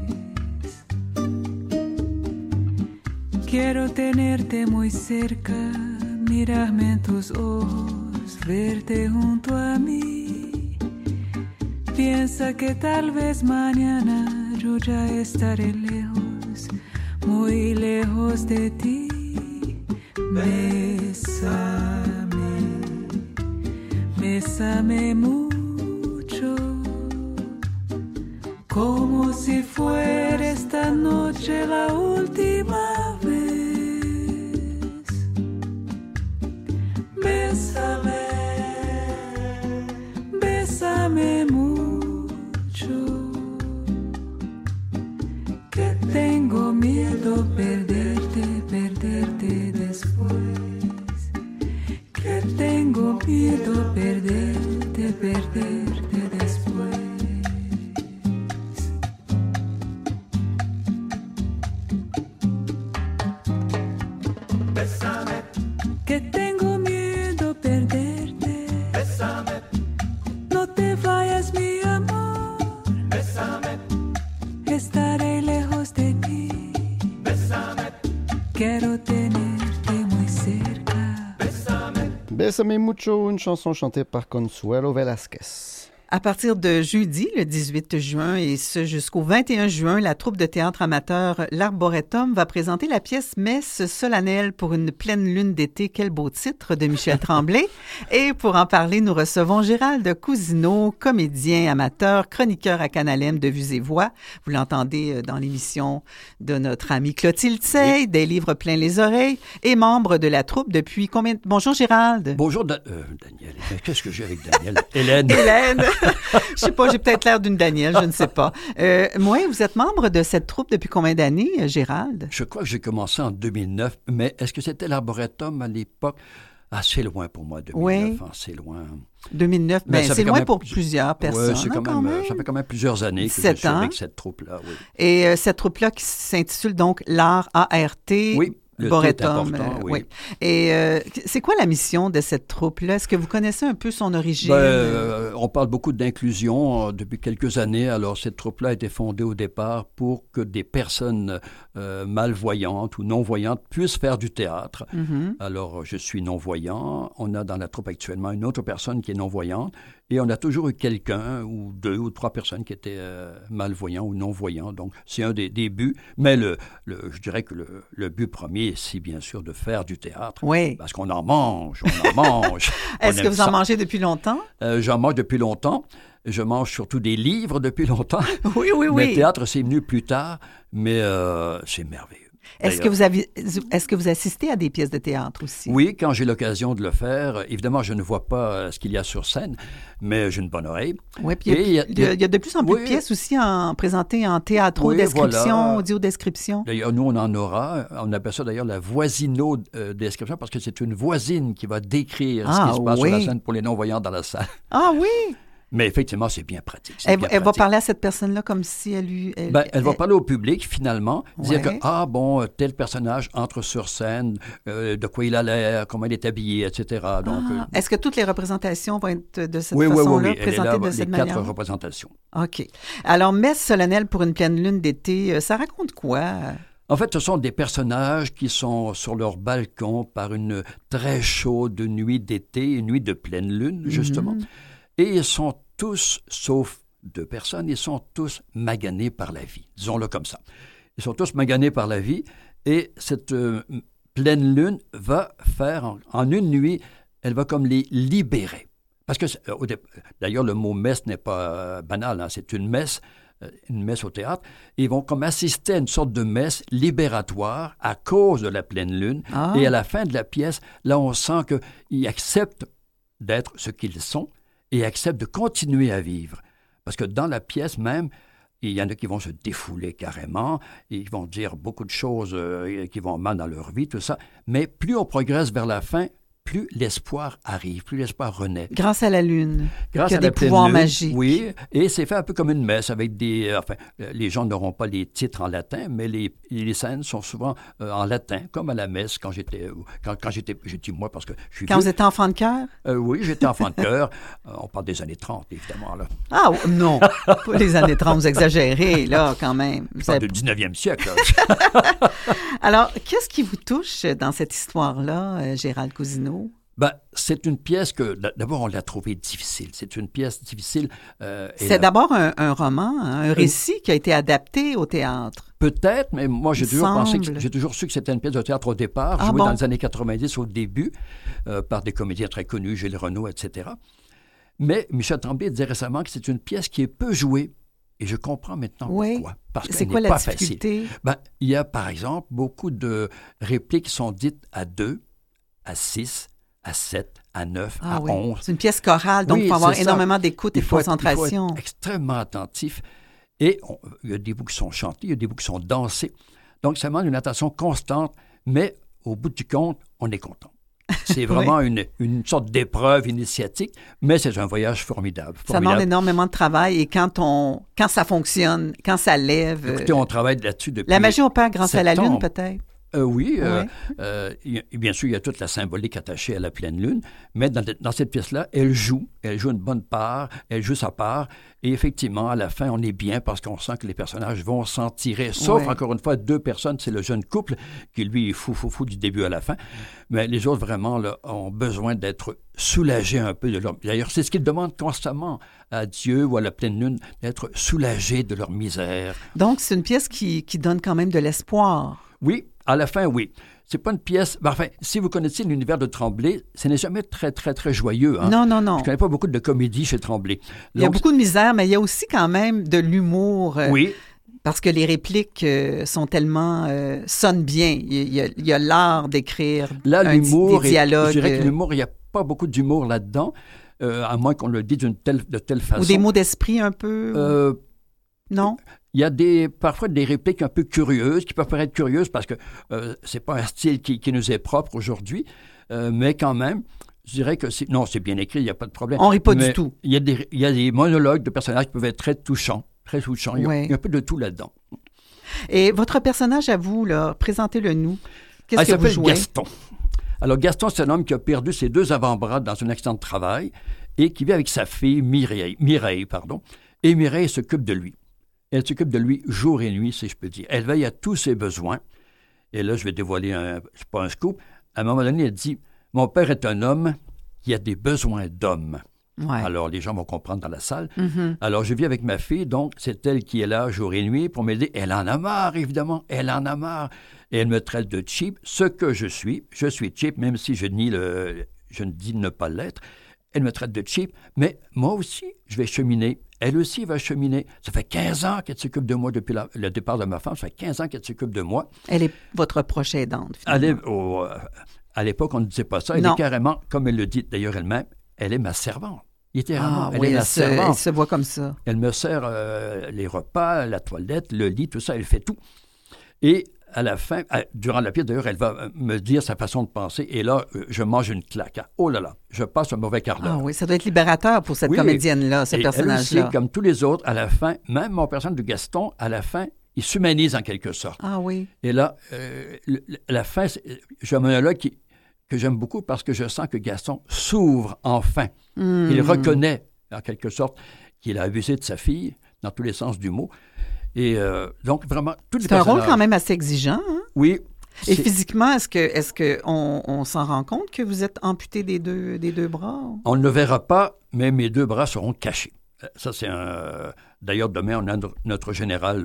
Quiero tenerte muy cerca, mirarme en tus ojos, verte junto a mí. Piensa que tal vez mañana yo ya estaré lejos, muy lejos de ti. Bésame mucho, como si fuera esta noche la última vez. Bésame mucho, que tengo miedo perderte después. Que tengo miedo perderte después. Bésame. Que tengo miedo perderte. Bésame. No te vayas, mi amor. Bésame. Estaré lejos de ti. Bésame. Quiero tenerte muy cerca. Bésame mucho, une chanson chantée par Consuelo Velasquez. À partir de jeudi, le 18 juin, et ce jusqu'au 21 juin, la troupe de théâtre amateur L'Arboretum va présenter la pièce Messe solennelle pour une pleine lune d'été. Quel beau titre de Michel Tremblay. Et pour en parler, nous recevons Gérald Cousineau, comédien amateur, chroniqueur à Canalem de Vues et Voix. Vous l'entendez dans l'émission de notre amie Clotilde Sey, des livres plein les oreilles, et membre de la troupe depuis combien de... Bonjour Gérald. Bonjour Daniel. Qu'est-ce que j'ai avec Daniel? Hélène. Hélène. Je sais pas, j'ai peut-être l'air d'une Danielle, je ne sais pas. Moi, vous êtes membre de cette troupe depuis combien d'années, Gérald? Je crois que j'ai commencé en 2009, mais est-ce que c'était l'Arboretum à l'époque? Assez loin pour moi, 2009, oui. Assez loin. 2009, mais c'est loin pour plusieurs personnes. Oui, ça fait quand même plusieurs années que je suis avec cette troupe-là. Oui. Et cette troupe-là qui s'intitule donc l'Art ART. Oui. Arboretum, oui. Et c'est quoi la mission de cette troupe-là? Est-ce que vous connaissez un peu son origine? On parle beaucoup d'inclusion depuis quelques années. Alors, cette troupe-là a été fondée au départ pour que des personnes malvoyantes ou non-voyantes puissent faire du théâtre. Mm-hmm. Alors, je suis non-voyant. On a dans la troupe actuellement une autre personne qui est non-voyante. Et on a toujours eu quelqu'un, ou 2 ou 3 personnes qui étaient malvoyants ou non-voyants. Donc, c'est un des buts. Mais je dirais que le but premier, c'est bien sûr de faire du théâtre. Oui. Parce qu'on en mange. Est-ce que vous en mangez depuis longtemps? J'en mange depuis longtemps. Je mange surtout des livres depuis longtemps. Oui. Le théâtre, c'est venu plus tard, mais c'est merveilleux. Est-ce que vous assistez à des pièces de théâtre aussi? Oui, quand j'ai l'occasion de le faire. Évidemment, je ne vois pas ce qu'il y a sur scène, mais j'ai une bonne oreille. Oui, puis il y a de plus en plus de pièces aussi présentées en théâtro-description, audio-description. D'ailleurs, nous, on en aura. On appelle ça d'ailleurs la voisino-description parce que c'est une voisine qui va décrire ce qui se passe sur la scène pour les non-voyants dans la salle. Ah oui! Mais effectivement, c'est bien pratique. Elle va parler à cette personne-là comme si elle lui... Elle va parler au public, finalement, dire que, tel personnage entre sur scène, de quoi il a l'air, comment il est habillé, etc. Donc, est-ce que toutes les représentations vont être de cette façon-là, présentées de cette manière? 4 représentations. OK. Alors, Messe solennelle pour une pleine lune d'été, ça raconte quoi? En fait, ce sont des personnages qui sont sur leur balcon par une très chaude nuit d'été, une nuit de pleine lune, justement. Et ils sont tous, sauf 2 personnes, ils sont tous maganés par la vie. Disons-le comme ça. Ils sont tous maganés par la vie et cette pleine lune va faire, en une nuit, elle va comme les libérer. Parce que, d'ailleurs, le mot messe n'est pas banal, hein, c'est une messe au théâtre. Et ils vont comme assister à une sorte de messe libératoire à cause de la pleine lune. Ah. Et à la fin de la pièce, là, on sent qu'ils acceptent d'être ce qu'ils sont et acceptent de continuer à vivre. Parce que dans la pièce même, il y en a qui vont se défouler carrément, et ils vont dire beaucoup de choses qui vont mal dans leur vie, tout ça. Mais plus on progresse vers la fin, plus l'espoir arrive, plus l'espoir renaît. Grâce à la lune, Grâce qui a à la des pleine pouvoirs lune, magiques. oui, et c'est fait un peu comme une messe avec des... enfin, les gens n'auront pas les titres en latin, mais les scènes sont souvent en latin, comme à la messe quand j'étais... je dis moi parce que je suis Quand vieux. vous étiez enfant de cœur? Oui, j'étais enfant de cœur. On parle des années 30, évidemment, là. Ah non, pas les années 30, vous exagérez, là, quand même. Je parle du 19e siècle, là. Alors, qu'est-ce qui vous touche dans cette histoire-là, Gérald Cousineau? Ben, c'est une pièce que, d'abord, on l'a trouvée difficile. C'est une pièce difficile. C'est d'abord un roman, hein, un récit qui a été adapté au théâtre. Peut-être, mais moi, j'ai semble. j'ai toujours su que c'était une pièce de théâtre au départ, Ah jouée bon? dans les années 90 au début, par des comédiens très connus, Gilles Renaud, etc. Mais Michel Tremblay disait récemment que c'est une pièce qui est peu jouée. Et je comprends maintenant pourquoi. Parce C'est qu'elle quoi n'est la pas facile. difficulté? Ben, il y a, par exemple, beaucoup de répliques qui sont dites à 2, à 6, à 7, à 9, Ah à oui. 11. C'est une pièce chorale, donc il faut avoir c'est ça. énormément d'écoute et Il de faut être concentration. extrêmement attentif. Et il y a des bouts qui sont chantés, il y a des bouts qui sont dansés. Donc, ça demande une attention constante, mais au bout du compte, on est content. C'est vraiment une sorte d'épreuve initiatique, mais c'est un voyage formidable. Ça demande énormément de travail et quand ça fonctionne, quand ça lève... Écoutez, on travaille là-dessus depuis La magie opère grâce à la septembre. lune, peut-être? Oui, bien sûr, il y a toute la symbolique attachée à la pleine lune, mais dans cette pièce-là, elle joue une bonne part, elle joue sa part, et effectivement, à la fin, on est bien parce qu'on sent que les personnages vont s'en tirer, sauf, encore une fois, 2 personnes, c'est le jeune couple, qui lui est fou du début à la fin, mais les autres, vraiment, là, ont besoin d'être soulagés un peu de leur... D'ailleurs, c'est ce qu'ils demandent constamment à Dieu ou à la pleine lune, d'être soulagés de leur misère. Donc, c'est une pièce qui donne quand même de l'espoir. Oui, à la fin, oui. C'est pas une pièce... Enfin, si vous connaissez l'univers de Tremblay, ce n'est jamais très, très, très joyeux. Hein? Non. Je connais pas beaucoup de comédies chez Tremblay. Il y a beaucoup de misère, mais il y a aussi quand même de l'humour. Oui. Parce que les répliques sont tellement... sonnent bien. Il y a l'art d'écrire là, des dialogues. Je dirais que l'humour, il n'y a pas beaucoup d'humour là-dedans, à moins qu'on le dise de telle façon. Ou des mots d'esprit un peu... Non? Il y a parfois des répliques un peu curieuses, qui peuvent paraître curieuses parce que c'est pas un style qui nous est propre aujourd'hui, mais quand même, je dirais que c'est bien écrit, il n'y a pas de problème. On rit pas du tout. Il y a des monologues de personnages qui peuvent être très touchants. Il y a un peu de tout là-dedans. Et votre personnage à vous, là, présentez-le nous. Qu'est-ce que vous jouez? Il s'appelle Gaston. Alors, Gaston, c'est un homme qui a perdu ses 2 avant-bras dans un accident de travail et qui vit avec sa fille Mireille, et Mireille s'occupe de lui. Elle s'occupe de lui jour et nuit, si je peux dire. Elle veille à tous ses besoins. Et là, je vais dévoiler c'est pas un scoop. À un moment donné, elle dit « Mon père est un homme qui a des besoins d'homme. » Ouais. Alors, les gens vont comprendre dans la salle. Mm-hmm. Alors, je vis avec ma fille, donc c'est elle qui est là jour et nuit pour m'aider. Elle en a marre, évidemment. Elle en a marre. Et elle me traite de cheap, ce que je suis. Je suis cheap, même si je ne dis ne pas l'être. Elle me traite de cheap, mais moi aussi, je vais cheminer. Elle aussi va cheminer. Ça fait 15 ans qu'elle s'occupe de moi depuis le départ de ma femme. Ça fait 15 ans qu'elle s'occupe de moi. Elle est votre proche aidante, finalement. À l'époque, on ne disait pas ça. Elle est carrément, comme elle le dit d'ailleurs elle-même, elle est ma servante. Littéralement, elle est ma servante. Elle se voit comme ça. Elle me sert les repas, la toilette, le lit, tout ça, elle fait tout. Et à la fin, durant la pièce, d'ailleurs, elle va me dire sa façon de penser. Et là, je mange une claque. Oh là là, je passe un mauvais quart d'heure. Ah oui, ça doit être libérateur pour cette comédienne-là, ce personnage-là. Elle aussi, comme tous les autres, à la fin, même mon personnage de Gaston, à la fin, il s'humanise en quelque sorte. Ah oui. Et là, à la fin, j'ai un monologue que j'aime beaucoup parce que je sens que Gaston s'ouvre enfin. Il reconnaît, en quelque sorte, qu'il a abusé de sa fille, dans tous les sens du mot. Et donc, vraiment, tous les personnages... C'est un rôle quand même assez exigeant, hein? Oui. Et physiquement, est-ce qu'on s'en rend compte que vous êtes amputé des deux bras? On ne le verra pas, mais mes 2 bras seront cachés. Ça, c'est D'ailleurs, demain, on a notre général...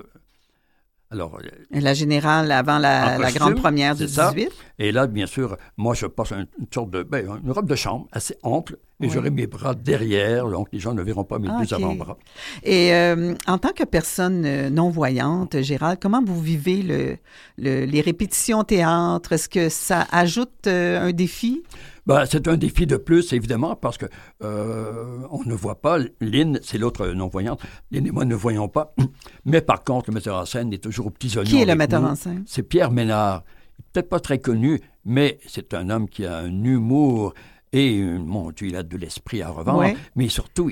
La générale avant la grande première du 18. Ça. Et là, bien sûr, moi, je porte une sorte de... une robe de chambre assez ample et j'aurai mes bras derrière, donc les gens ne verront pas mes 2 avant-bras. Et en tant que personne non-voyante, Gérald, comment vous vivez les répétitions théâtre? Est-ce que ça ajoute un défi? C'est un défi de plus, évidemment, parce que on ne voit pas. Lynn, c'est l'autre non-voyante. Lynn et moi ne voyons pas. Mais par contre, le metteur en scène est toujours aux petits oignons. Qui est le metteur en scène? C'est Pierre Ménard. peut-être pas très connu, mais c'est un homme qui a un humour et, mon Dieu, il a de l'esprit à revendre, Ouais. mais surtout,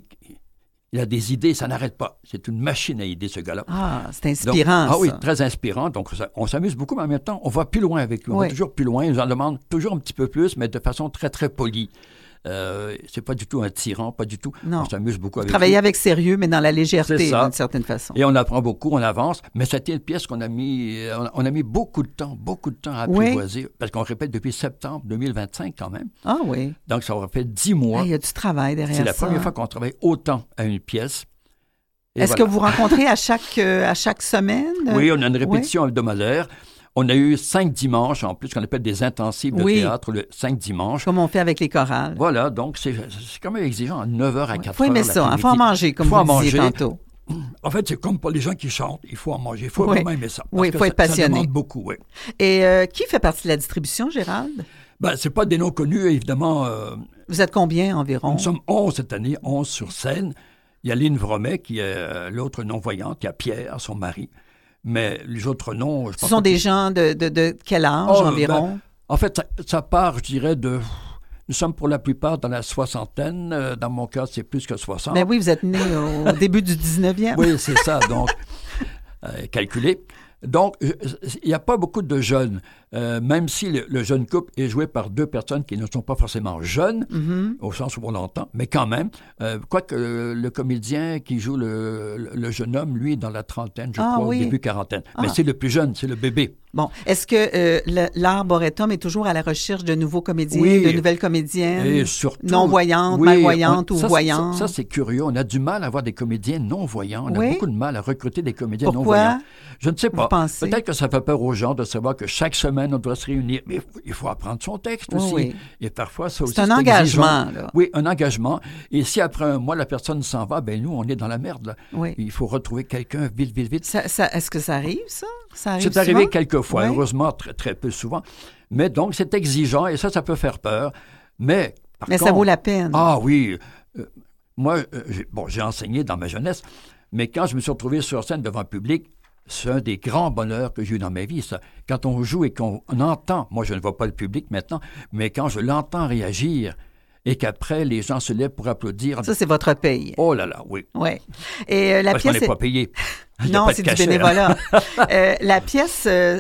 il a des idées, ça n'arrête pas. C'est une machine à idées, ce gars-là. Ah, c'est inspirant, Donc, ça. oui, très inspirant. Donc, on s'amuse beaucoup, mais en même temps, on va plus loin avec lui. On Oui. va toujours plus loin. Il nous en demande toujours un petit peu plus, mais de façon très, très polie. C'est pas du tout un tyran, pas du tout. Non. On s'amuse beaucoup avec Travailler lui. avec sérieux, mais dans la légèreté, C'est ça. d'une certaine façon. Et on apprend beaucoup, on avance. Mais c'était une pièce qu'on a mis... On a mis beaucoup de temps à apprivoiser. Parce qu'on répète depuis septembre 2025 quand même. Ah oui. Donc, ça aura fait 10 mois. Ah, il y a du travail derrière ça. C'est la première fois qu'on travaille autant à une pièce. Et Est-ce voilà. que vous rencontrez à chaque semaine? Oui, on a une répétition hebdomadaire. On a eu 5 dimanches, en plus, qu'on appelle des intensives de Oui. théâtre, le 5 dimanches. Comme on fait avec les chorales. Voilà, donc c'est quand même exigeant, à 9h à 4h. Il faut aimer ça, il faut en manger, comme Faut en vous disiez manger. tantôt. En fait, c'est comme pour les gens qui chantent, il faut en manger, il faut Oui. vraiment aimer ça. Oui, il parce faut que être passionné. Ça demande beaucoup, oui. Et qui fait partie de la distribution, Gérald? Ben, c'est pas des noms connus, évidemment. Vous êtes combien environ? Nous sommes 11 cette année, 11 sur scène. Il y a Lynn Vromet, qui est l'autre non-voyante, il y a Pierre, son mari. Mais les autres noms... Ce sont des gens de quel âge environ? Ben, en fait, ça part, je dirais, de... Nous sommes pour la plupart dans la soixantaine. Dans mon cas, c'est plus que 60. Ben oui, vous êtes né au début du 19e. Oui, c'est ça, donc, calculé. Donc, il n'y a pas beaucoup de jeunes, même si le jeune couple est joué par 2 personnes qui ne sont pas forcément jeunes, au sens où on l'entend, mais quand même, quoique le comédien qui joue le jeune homme, lui, est dans la trentaine, je crois, oui. au début quarantaine. Mais c'est le plus jeune, c'est le bébé. Bon, est-ce que l'Arboretum est toujours à la recherche de nouveaux comédiens, Oui. de nouvelles comédiennes, Et surtout, non-voyantes, oui, malvoyantes ou ça, voyantes? Ça, c'est curieux. On a du mal à avoir des comédiens non-voyants. On Oui. a beaucoup de mal à recruter des comédiens Pourquoi? non-voyants. Je ne sais pas. Vous pensez? Peut-être que ça fait peur aux gens de savoir que chaque semaine, on doit se réunir. Mais il faut apprendre son texte Oui, aussi. oui. Et parfois, ça aussi, C'est un engagement, exigeant. là. Oui, un engagement. Et si après un mois, la personne s'en va, ben nous, on est dans la merde. Là. Oui. Il faut retrouver quelqu'un vite, vite, vite. Est-ce que ça arrive, ça? Ça arrive C'est arrivé souvent? quelques fois, Oui. heureusement, très, très peu souvent. Mais donc, c'est exigeant et ça peut faire peur. Mais, par Mais contre, ça vaut la peine. Ah oui. Moi, j'ai enseigné dans ma jeunesse, mais quand je me suis retrouvé sur scène devant le public, c'est un des grands bonheurs que j'ai eu dans ma vie, ça. Quand on joue et qu'on entend, moi je ne vois pas le public maintenant, mais quand je l'entends réagir et qu'après les gens se lèvent pour applaudir. Ça, c'est votre paye. Oh là là, oui. Oui. Et la Parce qu'on pièce n'est pas payé. Il y a Non, pas de c'est du cachet, hein. bénévolat. La pièce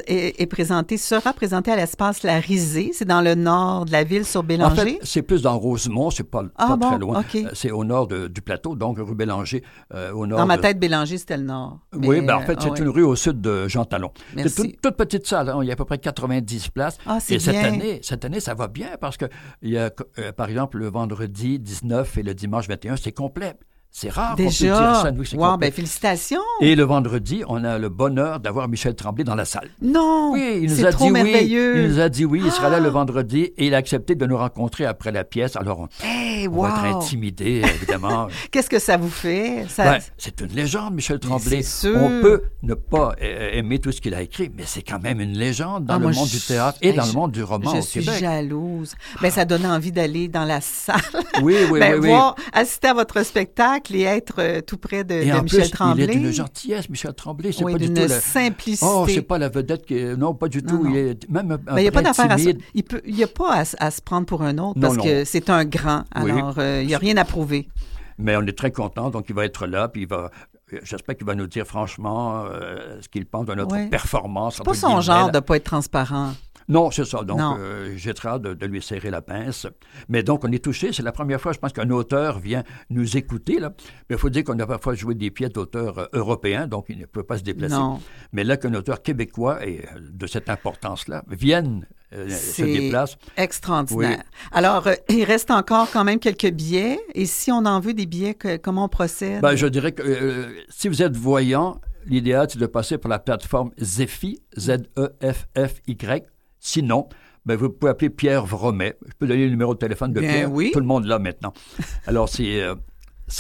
sera présentée à l'espace La Risée. C'est dans le nord de la ville, sur En Bélanger. fait, c'est plus dans Rosemont, c'est pas Ah bon, très loin. OK. C'est au nord du plateau, donc rue Bélanger, au nord. Dans ma tête, Bélanger, c'était le nord. Oui, Mais, ben en fait, c'est oui. une rue au sud de Jean Talon. Merci. C'est une toute petite salle, hein. Il y a à peu près 90 places. Ah, c'est et cette bien. année, ça va bien parce que il y a, par exemple, le vendredi 19 et le dimanche 21, c'est complet. C'est rare qu'on puisse dire Déjà? ça, nous, c'est Wow, complet. ben félicitations! Et le vendredi, on a le bonheur d'avoir Michel Tremblay dans la salle. Non! Oui, il nous c'est a trop dit merveilleux! oui. Il nous a dit oui, il sera là Ah! le vendredi et il a accepté de nous rencontrer après la pièce. Alors, on Hey, va être wow! intimidé, évidemment. Qu'est-ce que ça vous fait? Ça... Ben, c'est une légende, Michel Tremblay. c'est sûr. On peut ne pas aimer tout ce qu'il a écrit, mais c'est quand même une légende dans Ah, le moi, monde du théâtre et dans le monde du roman Je au suis Québec. jalouse. Ben, ça donne envie d'aller dans la salle. Oui, oui, Ben, oui, voir, assister à votre spectacle et être tout près de Et en Michel plus, Tremblay. il est d'une gentillesse, Michel Tremblay. C'est Oui, pas du d'une tout simplicité. Oh, c'est pas la vedette qui est... Non, pas du tout. non. Il est même un Ben, il n'y a pas peu d'affaire à ça. timide. Il n'y a pas à se prendre pour un autre Non, parce non. que c'est un grand. Oui. Alors, il n'y a rien à prouver. Mais on est très content, donc il va être là, puis il va... J'espère qu'il va nous dire franchement ce qu'il pense de notre Ouais. performance. C'est pas son genre de ne pas être transparent. Non, c'est ça. Donc, Non. j'ai très hâte de lui serrer la pince. Mais donc, on est touché. C'est la première fois, je pense, qu'un auteur vient nous écouter. Là. Mais il faut dire qu'on a parfois joué des pièces d'auteurs européens, donc il ne peut pas se déplacer. Non. Mais là, qu'un auteur québécois et de cette importance-là vienne se C'est déplace. extraordinaire. Oui. Alors, il reste encore quand même quelques billets. Et si on en veut des billets, comment on procède? Ben, je dirais que si vous êtes voyant, l'idéal, c'est de passer par la plateforme Zeffy, Z-E-F-F-Y. Sinon, ben, vous pouvez appeler Pierre Vromet. Je peux donner le numéro de téléphone de Bien, Pierre. oui. Tout le monde l'a maintenant. Alors, c'est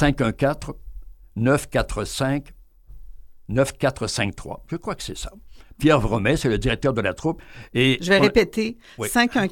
514-945-9453. Je crois que c'est ça. Pierre Vromet, c'est le directeur de la troupe. Et je vais répéter, oui.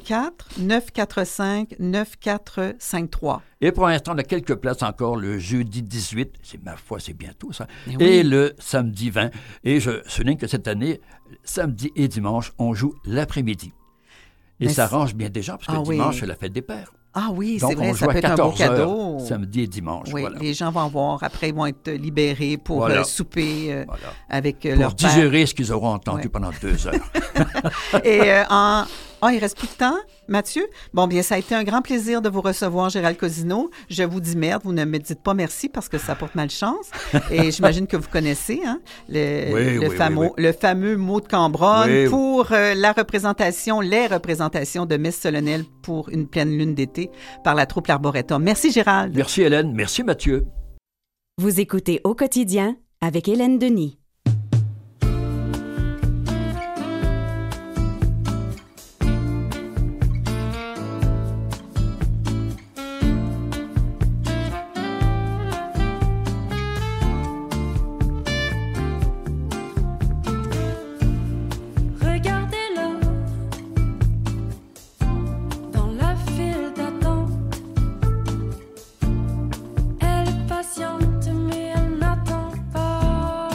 514-945-9453. Et pour l'instant, on a quelques places encore le jeudi 18, ma foi, c'est bientôt ça, oui. Et le samedi 20. Et je souligne que cette année, samedi et dimanche, on joue l'après-midi. Et ça arrange bien des gens, parce que dimanche, c'est la fête des pères. Ah oui, donc, c'est vrai, on ça joue peut à être un beau 14 cadeau. Samedi et dimanche. Oui, voilà. les gens vont voir. Après, ils vont être libérés pour souper avec leur père. Pour digérer ce qu'ils auront entendu pendant 2 heures. Et il reste plus de temps, Mathieu? Bon, bien, ça a été un grand plaisir de vous recevoir, Gérald Cousineau. Je vous dis merde, vous ne me dites pas merci parce que ça porte malchance. Et j'imagine que vous connaissez le fameux mot de Cambronne pour les représentations de Messe solennelle pour une pleine lune d'été par la troupe L'Arboretum. Merci, Gérald. Merci, Hélène. Merci, Mathieu. Vous écoutez Au quotidien avec Hélène Denis. Mais elle n'attend pas.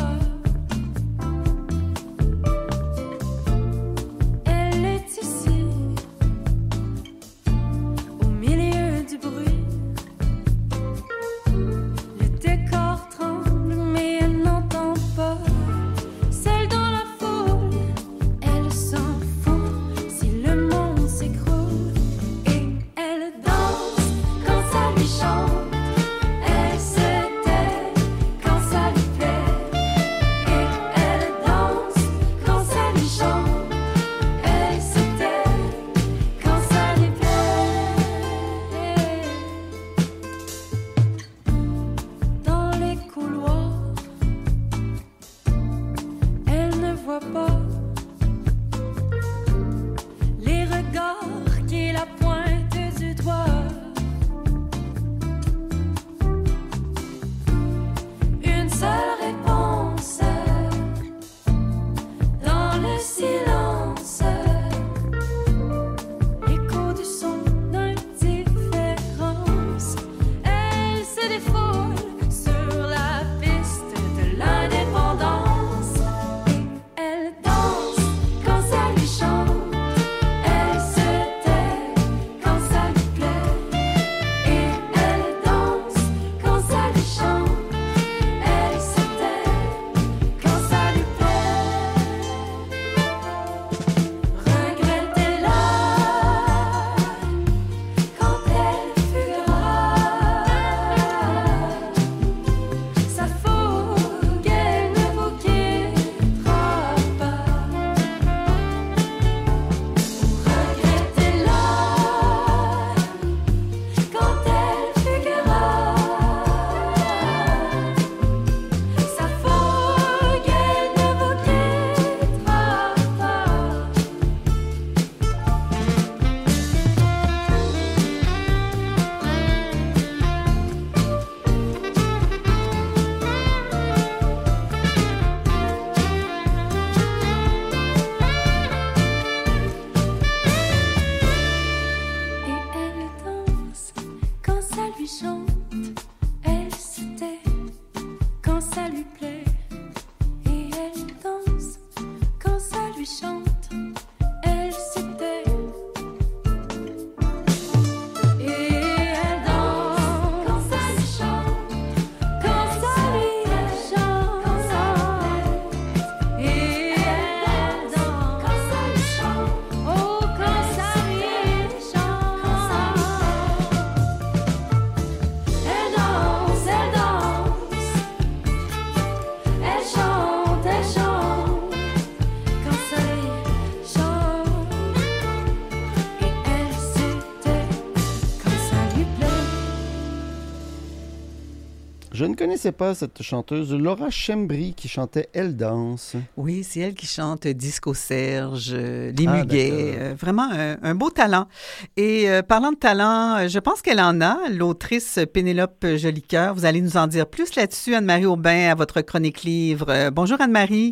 Je ne connaissais pas cette chanteuse, Laura Chembry, qui chantait Elle danse. Oui, c'est elle qui chante Disco Serge, Les Muguets. Vraiment un beau talent. Et parlant de talent, je pense qu'elle en a, l'autrice Pénélope Jolicoeur. Vous allez nous en dire plus là-dessus, Anne-Marie Aubin, à votre chronique livre. Bonjour Anne-Marie.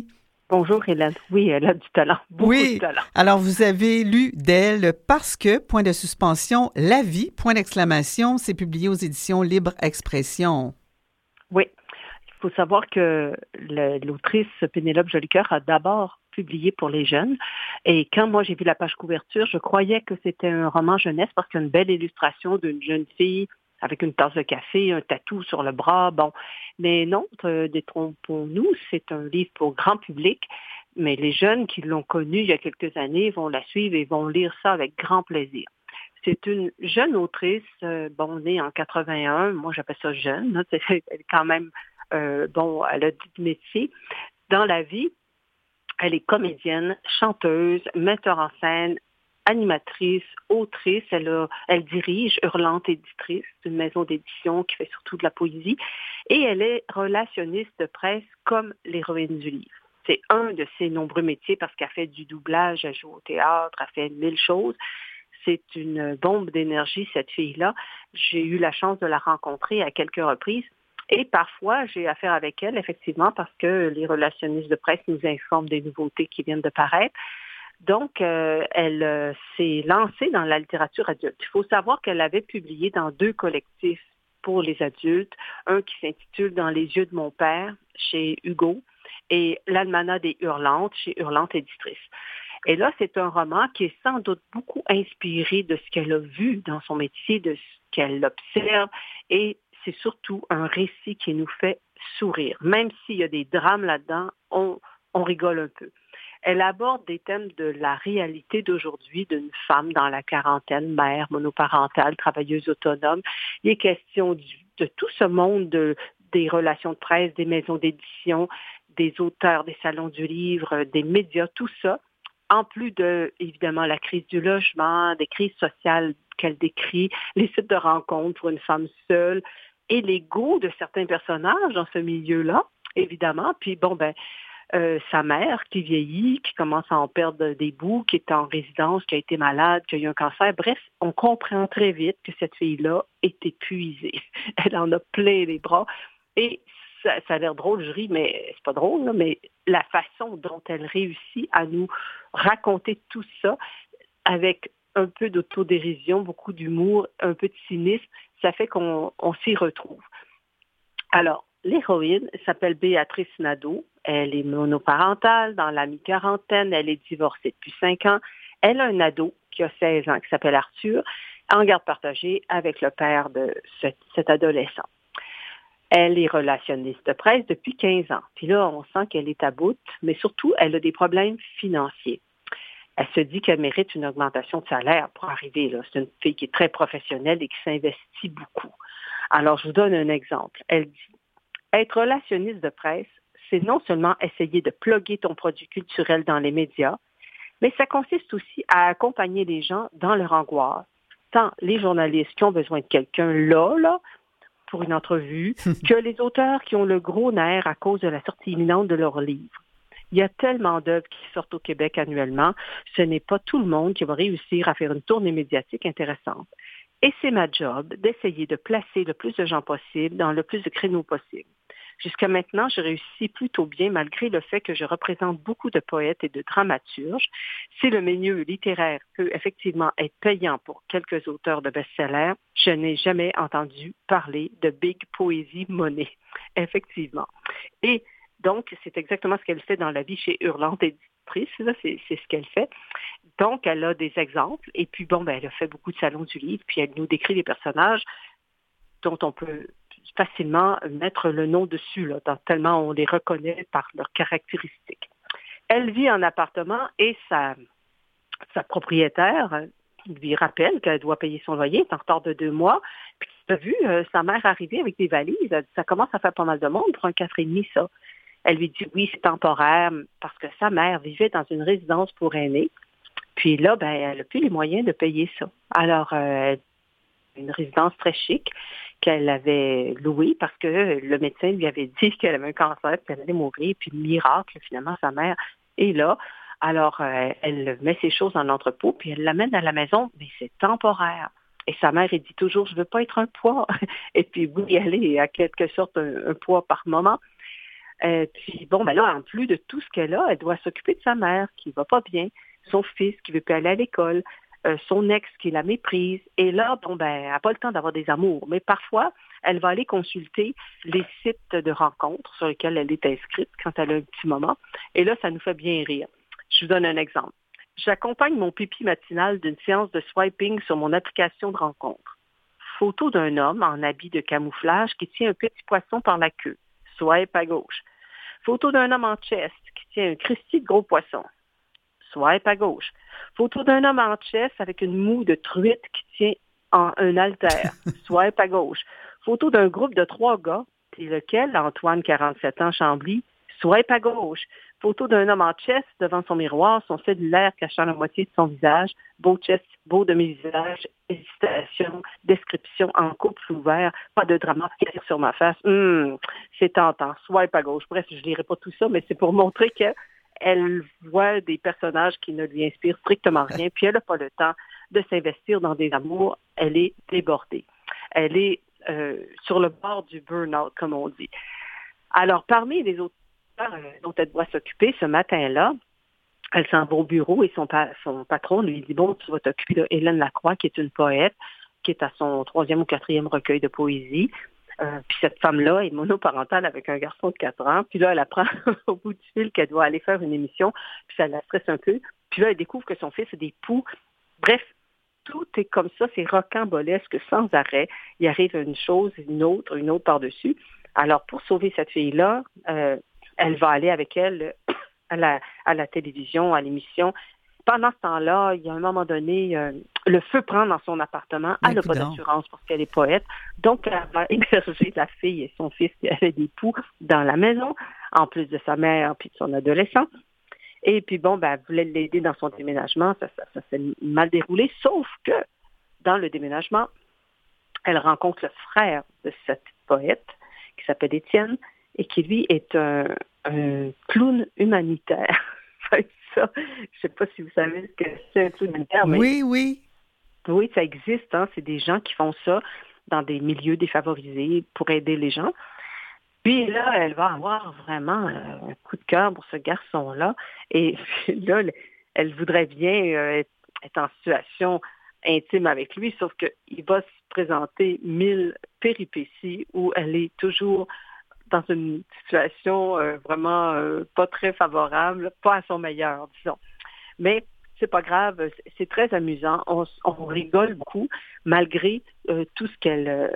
Bonjour Hélène. Oui, elle a du talent, beaucoup de talent. Alors vous avez lu d'elle Parce que, point de suspension, La vie, point d'exclamation, c'est publié aux éditions Libre Expression. Oui, il faut savoir que l'autrice Pénélope Jolicoeur a d'abord publié pour les jeunes. Et quand moi j'ai vu la page couverture, je croyais que c'était un roman jeunesse parce qu'il y a une belle illustration d'une jeune fille avec une tasse de café, un tatou sur le bras, bon. Mais non, détrompons-nous, c'est un livre pour grand public, mais les jeunes qui l'ont connu il y a quelques années vont la suivre et vont lire ça avec grand plaisir. C'est une jeune autrice, née en 81, moi j'appelle ça jeune, là, elle est quand même, elle a du métier. Dans la vie, elle est comédienne, chanteuse, metteur en scène, animatrice, autrice, elle dirige Hurlante Éditrice, une maison d'édition qui fait surtout de la poésie, et elle est relationniste de presse comme l'héroïne du livre. C'est un de ses nombreux métiers parce qu'elle fait du doublage, elle joue au théâtre, elle fait 1000 choses. C'est une bombe d'énergie, cette fille-là. J'ai eu la chance de la rencontrer à quelques reprises. Et parfois, j'ai affaire avec elle, effectivement, parce que les relationnistes de presse nous informent des nouveautés qui viennent de paraître. Donc, elle s'est lancée dans la littérature adulte. Il faut savoir qu'elle avait publié dans 2 collectifs pour les adultes, un qui s'intitule « Dans les yeux de mon père » chez Hugo et « L'Almanach des Hurlantes » chez Hurlante Éditrice. Et là, c'est un roman qui est sans doute beaucoup inspiré de ce qu'elle a vu dans son métier, de ce qu'elle observe, et c'est surtout un récit qui nous fait sourire. Même s'il y a des drames là-dedans, on rigole un peu. Elle aborde des thèmes de la réalité d'aujourd'hui d'une femme dans la quarantaine, mère, monoparentale, travailleuse autonome. Il est question de tout ce monde des relations de presse, des maisons d'édition, des auteurs, des salons du livre, des médias, tout ça. En plus de, évidemment, la crise du logement, des crises sociales qu'elle décrit, les sites de rencontres pour une femme seule et l'ego de certains personnages dans ce milieu-là, évidemment. Puis sa mère qui vieillit, qui commence à en perdre des bouts, qui est en résidence, qui a été malade, qui a eu un cancer. Bref, on comprend très vite que cette fille-là est épuisée. Elle en a plein les bras. Et ça a l'air drôle, je ris, mais c'est pas drôle, là, mais la façon dont elle réussit à nous raconter tout ça avec un peu d'autodérision, beaucoup d'humour, un peu de cynisme, ça fait qu'on s'y retrouve. Alors, l'héroïne s'appelle Béatrice Nadeau. Elle est monoparentale, dans la mi-quarantaine. Elle est divorcée depuis 5 ans. Elle a un ado qui a 16 ans, qui s'appelle Arthur, en garde partagée avec le père de cet adolescent. Elle est relationniste de presse depuis 15 ans. Puis là, on sent qu'elle est à bout, mais surtout, elle a des problèmes financiers. Elle se dit qu'elle mérite une augmentation de salaire pour arriver là. C'est une fille qui est très professionnelle et qui s'investit beaucoup. Alors, je vous donne un exemple. Elle dit « Être relationniste de presse, c'est non seulement essayer de plugger ton produit culturel dans les médias, mais ça consiste aussi à accompagner les gens dans leur angoisse, tant les journalistes qui ont besoin de quelqu'un là, pour une entrevue, que les auteurs qui ont le gros nerf à cause de la sortie imminente de leur livre. Il y a tellement d'œuvres qui sortent au Québec annuellement, ce n'est pas tout le monde qui va réussir à faire une tournée médiatique intéressante. Et c'est ma job d'essayer de placer le plus de gens possible dans le plus de créneaux possible. Jusqu'à maintenant, je réussis plutôt bien malgré le fait que je représente beaucoup de poètes et de dramaturges. Si le milieu littéraire peut effectivement être payant pour quelques auteurs de best-sellers, je n'ai jamais entendu parler de big poésie monnaie. Effectivement. Et donc, c'est exactement ce qu'elle fait dans la vie chez Hurlante Éditrice. Là, c'est ce qu'elle fait. Donc, elle a des exemples. Et puis, elle a fait beaucoup de salons du livre. Puis, elle nous décrit des personnages dont on peut facilement mettre le nom dessus, là, tellement on les reconnaît par leurs caractéristiques. Elle vit en appartement et sa propriétaire lui rappelle qu'elle doit payer son loyer, est en retard de 2 mois. Puis, tu as vu sa mère arriver avec des valises. Ça commence à faire pas mal de monde pour un 4,5, ça. Elle lui dit oui, c'est temporaire parce que sa mère vivait dans une résidence pour aînés. Puis là, elle n'a plus les moyens de payer ça. Alors, une résidence très chic qu'elle avait louée parce que le médecin lui avait dit qu'elle avait un cancer, qu'elle allait mourir. Puis miracle, finalement, sa mère est là. Alors, elle met ses choses dans l'entrepôt, puis elle l'amène à la maison, mais c'est temporaire. Et sa mère, elle dit toujours, je ne veux pas être un poids. Et puis, oui, elle est à quelque sorte un poids par moment. Puis bon, ben là, en plus de tout ce qu'elle a, elle doit s'occuper de sa mère qui va pas bien, son fils qui veut plus aller à l'école, son ex qui la méprise. Et là, bon, ben, elle n'a pas le temps d'avoir des amours. Mais parfois, elle va aller consulter les sites de rencontres sur lesquels elle est inscrite quand elle a un petit moment. Et là, ça nous fait bien rire. Je vous donne un exemple. J'accompagne mon pipi matinal d'une séance de swiping sur mon application de rencontre. Photo d'un homme en habit de camouflage qui tient un petit poisson par la queue. Swipe à gauche. Photo d'un homme en chest qui tient un Christy de gros poisson. Swipe à gauche. Photo d'un homme en chest avec une moue de truite qui tient un haltère. Swipe à gauche. Photo d'un groupe de 3 gars, c'est lequel, Antoine, 47 ans, Chambly. Swipe à gauche. Photo d'un homme en chest devant son miroir, son cellulaire cachant la moitié de son visage. Beau chest, beau demi-visage, hésitation, description en couple ouvert, pas de drama sur ma face. C'est tentant. Swipe à gauche. Bref, je ne lirai pas tout ça, mais c'est pour montrer qu'elle voit des personnages qui ne lui inspirent strictement rien, puis elle n'a pas le temps de s'investir dans des amours. Elle est débordée. Elle est sur le bord du burn-out, comme on dit. Alors, parmi les autres dont elle doit s'occuper ce matin-là, elle s'en va au bureau et son patron lui dit, bon, tu vas t'occuper de Hélène Lacroix, qui est une poète, qui est à son 3e ou 4e recueil de poésie. Puis cette femme-là est monoparentale avec un garçon de 4 ans. Puis là, elle apprend au bout du fil qu'elle doit aller faire une émission. Puis ça la stresse un peu. Puis là, elle découvre que son fils a des poux. Bref, tout est comme ça, c'est rocambolesque sans arrêt. Il arrive une chose, une autre par-dessus. Alors, pour sauver cette fille-là, elle va aller avec elle à la télévision, à l'émission. Pendant ce temps-là, il y a un moment donné, le feu prend dans son appartement. Elle n'a pas d'assurance parce qu'elle est poète. Donc, elle va héberger la fille et son fils qui avaient des poux dans la maison, en plus de sa mère puis de son adolescent. Et puis bon, ben, elle voulait l'aider dans son déménagement. Ça s'est mal déroulé, sauf que dans le déménagement, elle rencontre le frère de cette poète qui s'appelle Étienne et qui, lui, est un clown humanitaire. Ça, je ne sais pas si vous savez ce que c'est un clown humanitaire. Mais oui. Oui, ça existe. Hein. C'est des gens qui font ça dans des milieux défavorisés pour aider les gens. Puis là, elle va avoir vraiment un coup de cœur pour ce garçon-là. Et puis là, elle voudrait bien être en situation intime avec lui, sauf qu'il va se présenter 1000 péripéties où elle est toujours dans une situation vraiment pas très favorable, pas à son meilleur, disons. Mais c'est pas grave, c'est très amusant. On rigole beaucoup malgré tout ce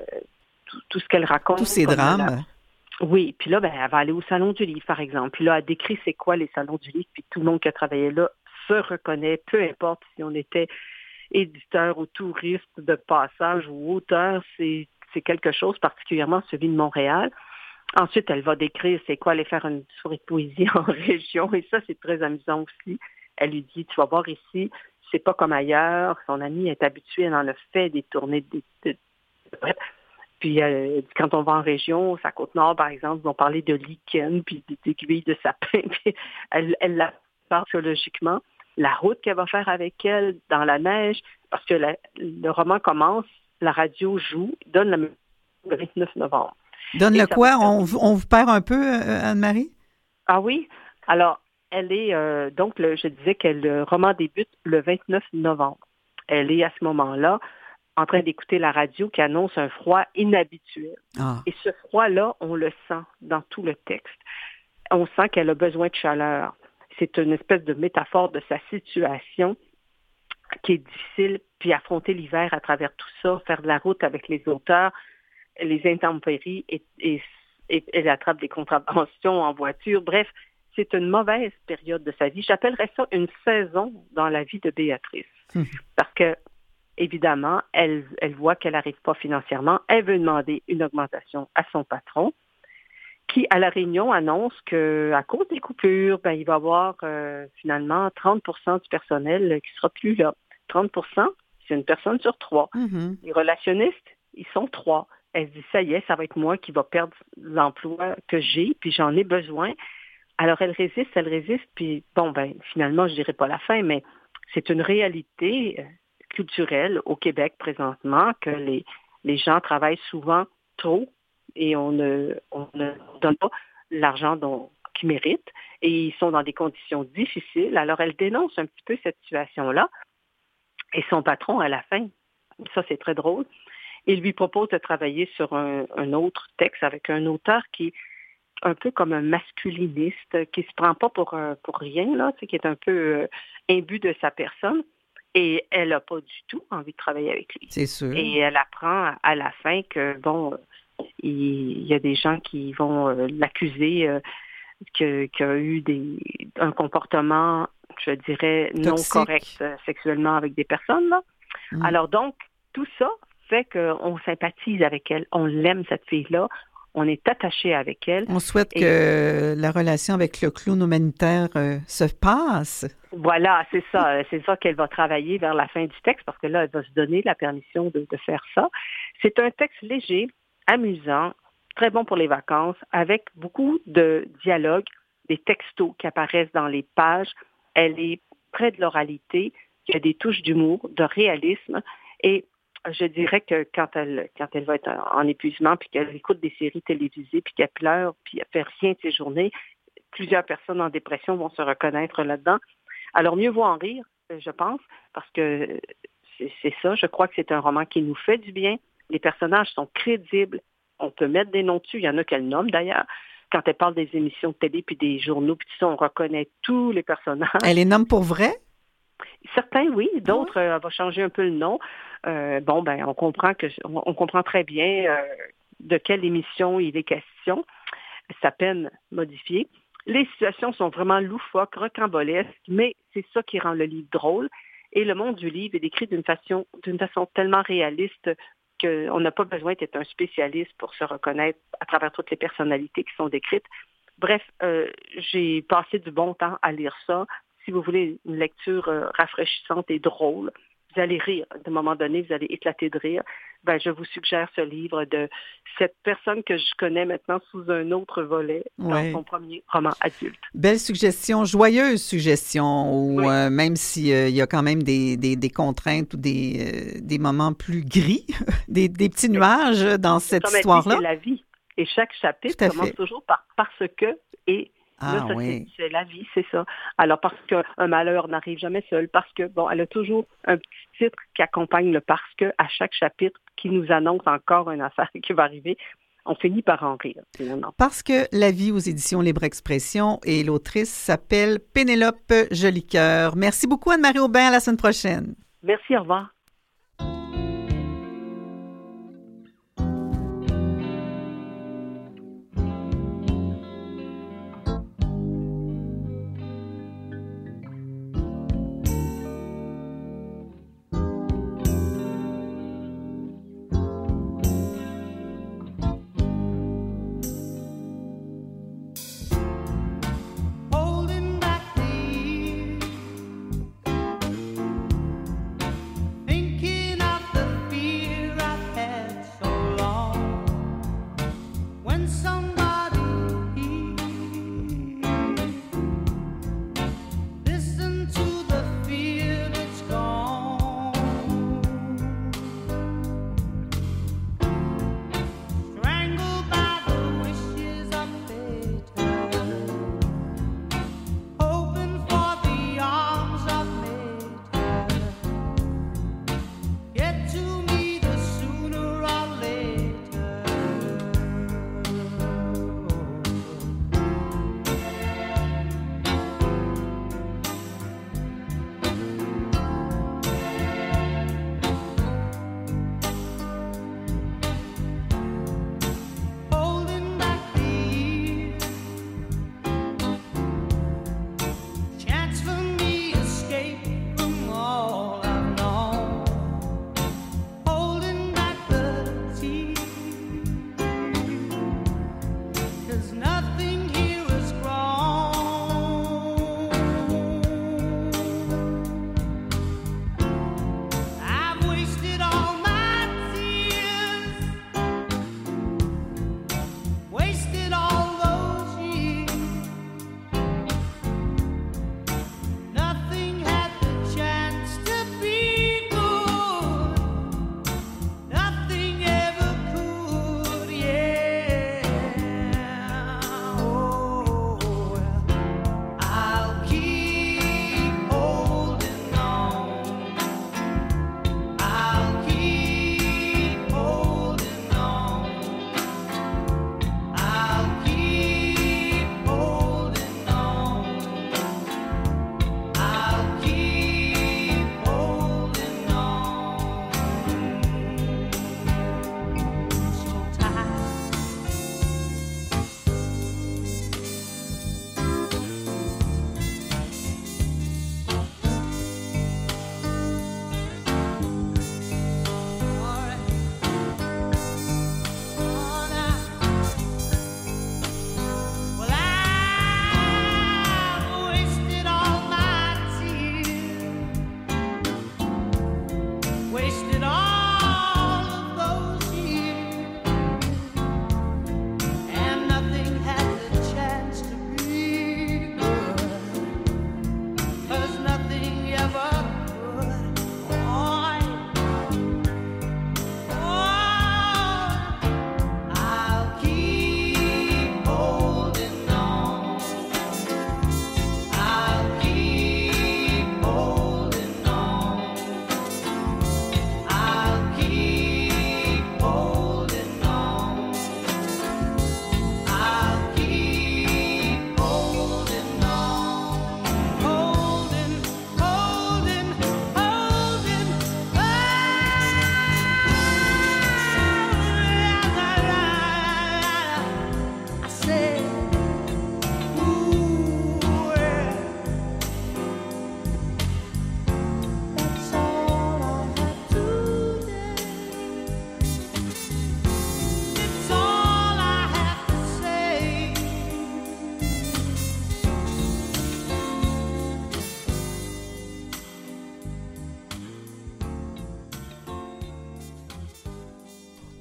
qu'elle raconte. Tous ces drames. Oui, puis là, ben, elle va aller au Salon du Livre, par exemple. Puis là, elle décrit c'est quoi les salons du livre, puis tout le monde qui a travaillé là se reconnaît, peu importe si on était éditeur ou touriste de passage ou auteur, c'est quelque chose, particulièrement celui de Montréal. Ensuite, elle va décrire c'est quoi aller faire une soirée de poésie en région, et ça, c'est très amusant aussi. Elle lui dit, tu vas voir ici, c'est pas comme ailleurs. Son amie est habituée, elle en a fait des tournées de Puis quand on va en région, sa Côte-Nord, par exemple, ils vont parler de lichen, puis d'aiguilles de sapin. Puis elle la parle sociologiquement. La route qu'elle va faire avec elle dans la neige, parce que le roman commence, la radio joue, donne le 29 novembre. Donne le quoi? On vous perd un peu, Anne-Marie? Ah oui? Alors, elle est, donc, je disais que le roman débute le 29 novembre. Elle est à ce moment-là en train d'écouter la radio qui annonce un froid inhabituel. Ah. Et ce froid-là, on le sent dans tout le texte. On sent qu'elle a besoin de chaleur. C'est une espèce de métaphore de sa situation qui est difficile, puis affronter l'hiver à travers tout ça, faire de la route avec les auteurs, les intempéries, et elle attrape des contraventions en voiture. Bref, c'est une mauvaise période de sa vie. J'appellerais ça une saison dans la vie de Béatrice. Parce que, évidemment, elle voit qu'elle n'arrive pas financièrement. Elle veut demander une augmentation à son patron, qui, à la réunion, annonce qu'à cause des coupures, ben, il va y avoir finalement 30% du personnel qui ne sera plus là. 30%, c'est une personne sur 3. Mm-hmm. Les relationnistes, ils sont 3. Elle se dit, ça y est, ça va être moi qui va perdre l'emploi que j'ai, puis j'en ai besoin. Alors, elle résiste, puis bon, ben finalement, je dirais pas la fin, mais c'est une réalité culturelle au Québec présentement que les gens travaillent souvent trop et on ne donne pas l'argent qu'ils méritent et ils sont dans des conditions difficiles. Alors, elle dénonce un petit peu cette situation-là et son patron, à la fin, ça c'est très drôle, il lui propose de travailler sur un autre texte avec un auteur qui est un peu comme un masculiniste, qui se prend pas pour rien, là, qui est un peu imbu de sa personne. Et elle n'a pas du tout envie de travailler avec lui. C'est sûr. Et elle apprend à la fin que, il y a des gens qui vont l'accuser qu'il a eu un comportement, je dirais, toxique, non correct sexuellement avec des personnes, là. Alors donc, tout ça fait qu'on sympathise avec elle. On l'aime, cette fille-là. On est attaché avec elle. On souhaite que la relation avec le clown humanitaire se passe. Voilà, c'est ça. C'est ça qu'elle va travailler vers la fin du texte, parce que là, elle va se donner la permission de faire ça. C'est un texte léger, amusant, très bon pour les vacances, avec beaucoup de dialogues, des textos qui apparaissent dans les pages. Elle est près de l'oralité. Il y a des touches d'humour, de réalisme. Et je dirais que quand elle va être en épuisement, puis qu'elle écoute des séries télévisées, puis qu'elle pleure, puis elle fait rien de ses journées, plusieurs personnes en dépression vont se reconnaître là-dedans. Alors, mieux vaut en rire, je pense, parce que c'est ça. Je crois que c'est un roman qui nous fait du bien. Les personnages sont crédibles. On peut mettre des noms dessus. Il y en a qu'elle nomme, d'ailleurs. Quand elle parle des émissions de télé, puis des journaux, puis tout ça, on reconnaît tous les personnages. Elle les nomme pour vrai? Certains, oui. D'autres, elle va changer un peu le nom. On comprend très bien de quelle émission il est question. C'est à peine modifié. Les situations sont vraiment loufoques, rocambolesques, mais c'est ça qui rend le livre drôle. Et le monde du livre est décrit d'une façon tellement réaliste qu'on n'a pas besoin d'être un spécialiste pour se reconnaître à travers toutes les personnalités qui sont décrites. Bref, j'ai passé du bon temps à lire ça. Si vous voulez une lecture rafraîchissante et drôle, vous allez rire. À un moment donné, vous allez éclater de rire. Je vous suggère ce livre de cette personne que je connais maintenant sous un autre volet dans son premier roman adulte. Belle suggestion, joyeuse suggestion, ou même s'il y a quand même des contraintes ou des moments plus gris, des petits nuages dans cette histoire-là. C'est la vie. Et chaque chapitre commence toujours par « parce que » et c'est la vie, c'est ça. Alors, parce qu'un malheur n'arrive jamais seul, parce que, elle a toujours un petit titre qui accompagne le « parce que » à chaque chapitre qui nous annonce encore une affaire qui va arriver. On finit par en rire, finalement. Parce que la vie aux éditions Libre Expression et l'autrice s'appelle Pénélope Jolicoeur. Merci beaucoup, Anne-Marie Aubin. À la semaine prochaine. Merci, au revoir. Ain't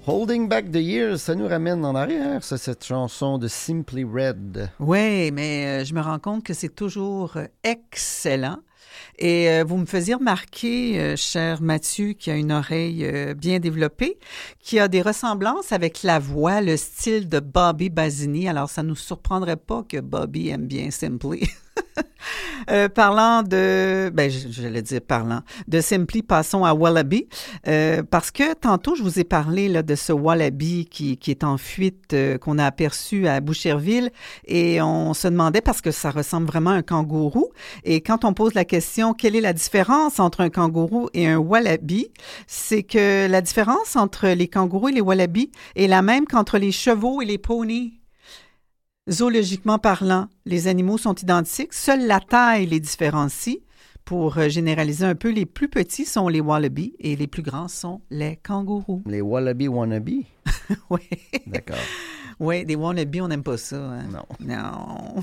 Holding Back the Years, ça nous ramène en arrière, ça, cette chanson de Simply Red. Oui, mais je me rends compte que c'est toujours excellent. Et vous me faisiez remarquer, cher Mathieu, qui a une oreille bien développée, qui a des ressemblances avec la voix, le style de Bobby Basini. Alors, ça ne nous surprendrait pas que Bobby aime bien Simply. Parlant de, de Simply, passons à Wallaby, parce que tantôt, je vous ai parlé là, de ce Wallaby qui est en fuite, qu'on a aperçu à Boucherville, et on se demandait, parce que ça ressemble vraiment à un kangourou, et quand on pose la question, quelle est la différence entre un kangourou et un Wallaby, c'est que la différence entre les kangourous et les Wallabies est la même qu'entre les chevaux et les poneys. Zoologiquement parlant, les animaux sont identiques, seule la taille les différencie. Pour généraliser un peu, les plus petits sont les wallabies et les plus grands sont les kangourous. Les wallabies wannabes? Oui. D'accord. Oui, des wannabes, on n'aime pas ça. Hein? Non.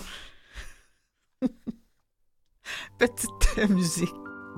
Petite musique.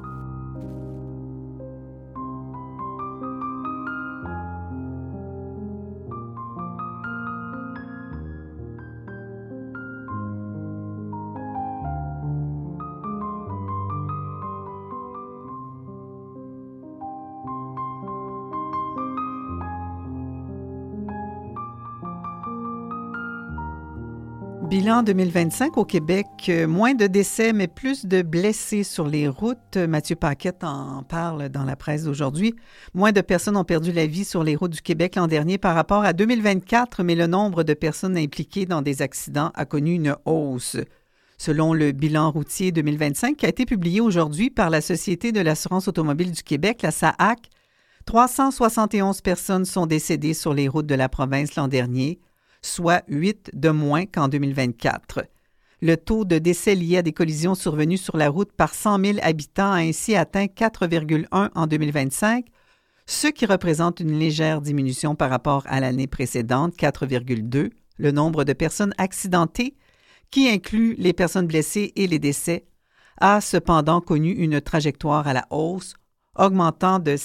Bilan 2025 au Québec, moins de décès, mais plus de blessés sur les routes. Mathieu Paquette en parle dans la presse d'aujourd'hui. Moins de personnes ont perdu la vie sur les routes du Québec l'an dernier par rapport à 2024, mais le nombre de personnes impliquées dans des accidents a connu une hausse. Selon le bilan routier 2025 qui a été publié aujourd'hui par la Société de l'assurance automobile du Québec, la SAAC, 371 personnes sont décédées sur les routes de la province l'an dernier, soit 8 de moins qu'en 2024. Le taux de décès lié à des collisions survenues sur la route par 100 000 habitants a ainsi atteint 4,1 en 2025, ce qui représente une légère diminution par rapport à l'année précédente, 4,2. Le nombre de personnes accidentées, qui inclut les personnes blessées et les décès, a cependant connu une trajectoire à la hausse, augmentant de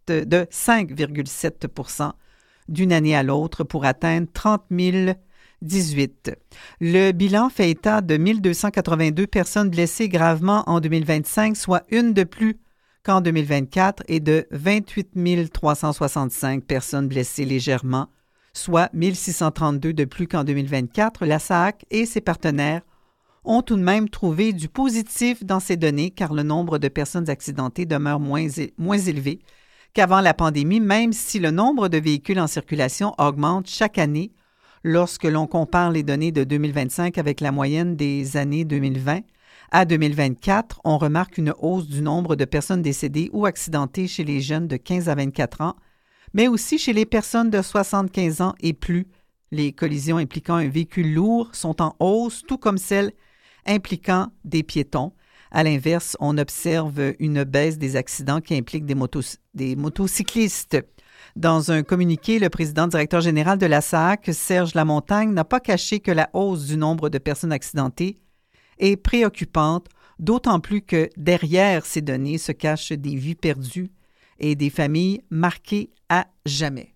5,7 % d'une année à l'autre pour atteindre 30 018. Le bilan fait état de 1 282 personnes blessées gravement en 2025, soit une de plus qu'en 2024, et de 28 365 personnes blessées légèrement, soit 1 632 de plus qu'en 2024. La SAAC et ses partenaires ont tout de même trouvé du positif dans ces données, car le nombre de personnes accidentées demeure moins élevé qu'avant la pandémie, même si le nombre de véhicules en circulation augmente chaque année lorsque l'on compare les données de 2025 avec la moyenne des années 2020. À 2024, on remarque une hausse du nombre de personnes décédées ou accidentées chez les jeunes de 15 à 24 ans, mais aussi chez les personnes de 75 ans et plus. Les collisions impliquant un véhicule lourd sont en hausse, tout comme celles impliquant des piétons. À l'inverse, on observe une baisse des accidents qui impliquent des motocyclistes. Dans un communiqué, le président directeur général de la SAAC, Serge Lamontagne, n'a pas caché que la hausse du nombre de personnes accidentées est préoccupante, d'autant plus que derrière ces données se cachent des vies perdues et des familles marquées à jamais.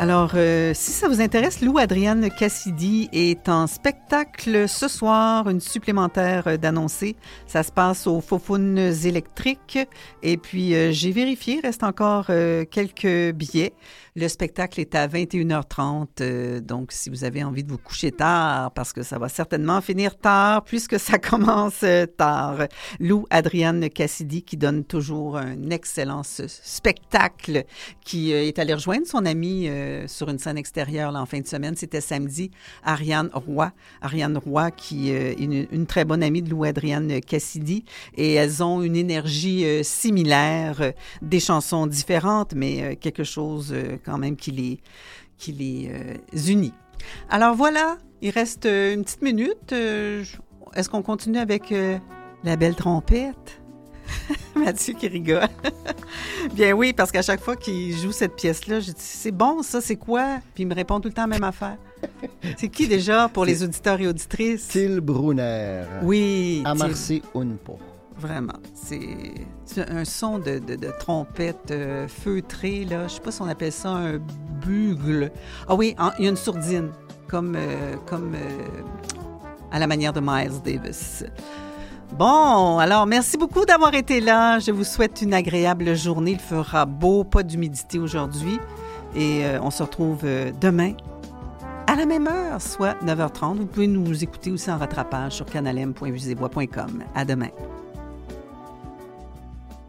Alors, si ça vous intéresse, Lou Adrienne Cassidy est en spectacle ce soir, une supplémentaire d'annoncer. Ça se passe aux Faufounes électriques. Et puis, j'ai vérifié, il reste encore quelques billets. Le spectacle est à 21h30, donc si vous avez envie de vous coucher tard, parce que ça va certainement finir tard, puisque ça commence tard. Lou Adrienne Cassidy, qui donne toujours un excellent spectacle, qui est allé rejoindre son amie sur une scène extérieure là, en fin de semaine. C'était samedi, Ariane Roy. Ariane Roy, qui est une très bonne amie de Lou Adrienne Cassidy, et elles ont une énergie similaire, des chansons différentes, mais quelque chose quand même qui les unit. Alors voilà, il reste une petite minute. Est-ce qu'on continue avec la belle trompette? Mathieu qui rigole. Bien oui, parce qu'à chaque fois qu'il joue cette pièce-là, je dis, c'est bon ça, c'est quoi? Puis il me répond tout le temps la même affaire. C'est qui déjà pour les auditeurs et auditrices? Till Brunner. Oui. Amarcé Unpo. Vraiment. C'est un son de trompette feutrée, là. Je sais pas si on appelle ça un bugle. Ah oui, il y a une sourdine, comme à la manière de Miles Davis. Bon, alors merci beaucoup d'avoir été là. Je vous souhaite une agréable journée. Il fera beau, pas d'humidité aujourd'hui. Et on se retrouve demain à la même heure, soit 9h30. Vous pouvez nous écouter aussi en rattrapage sur canalem.visevoix.com. À demain.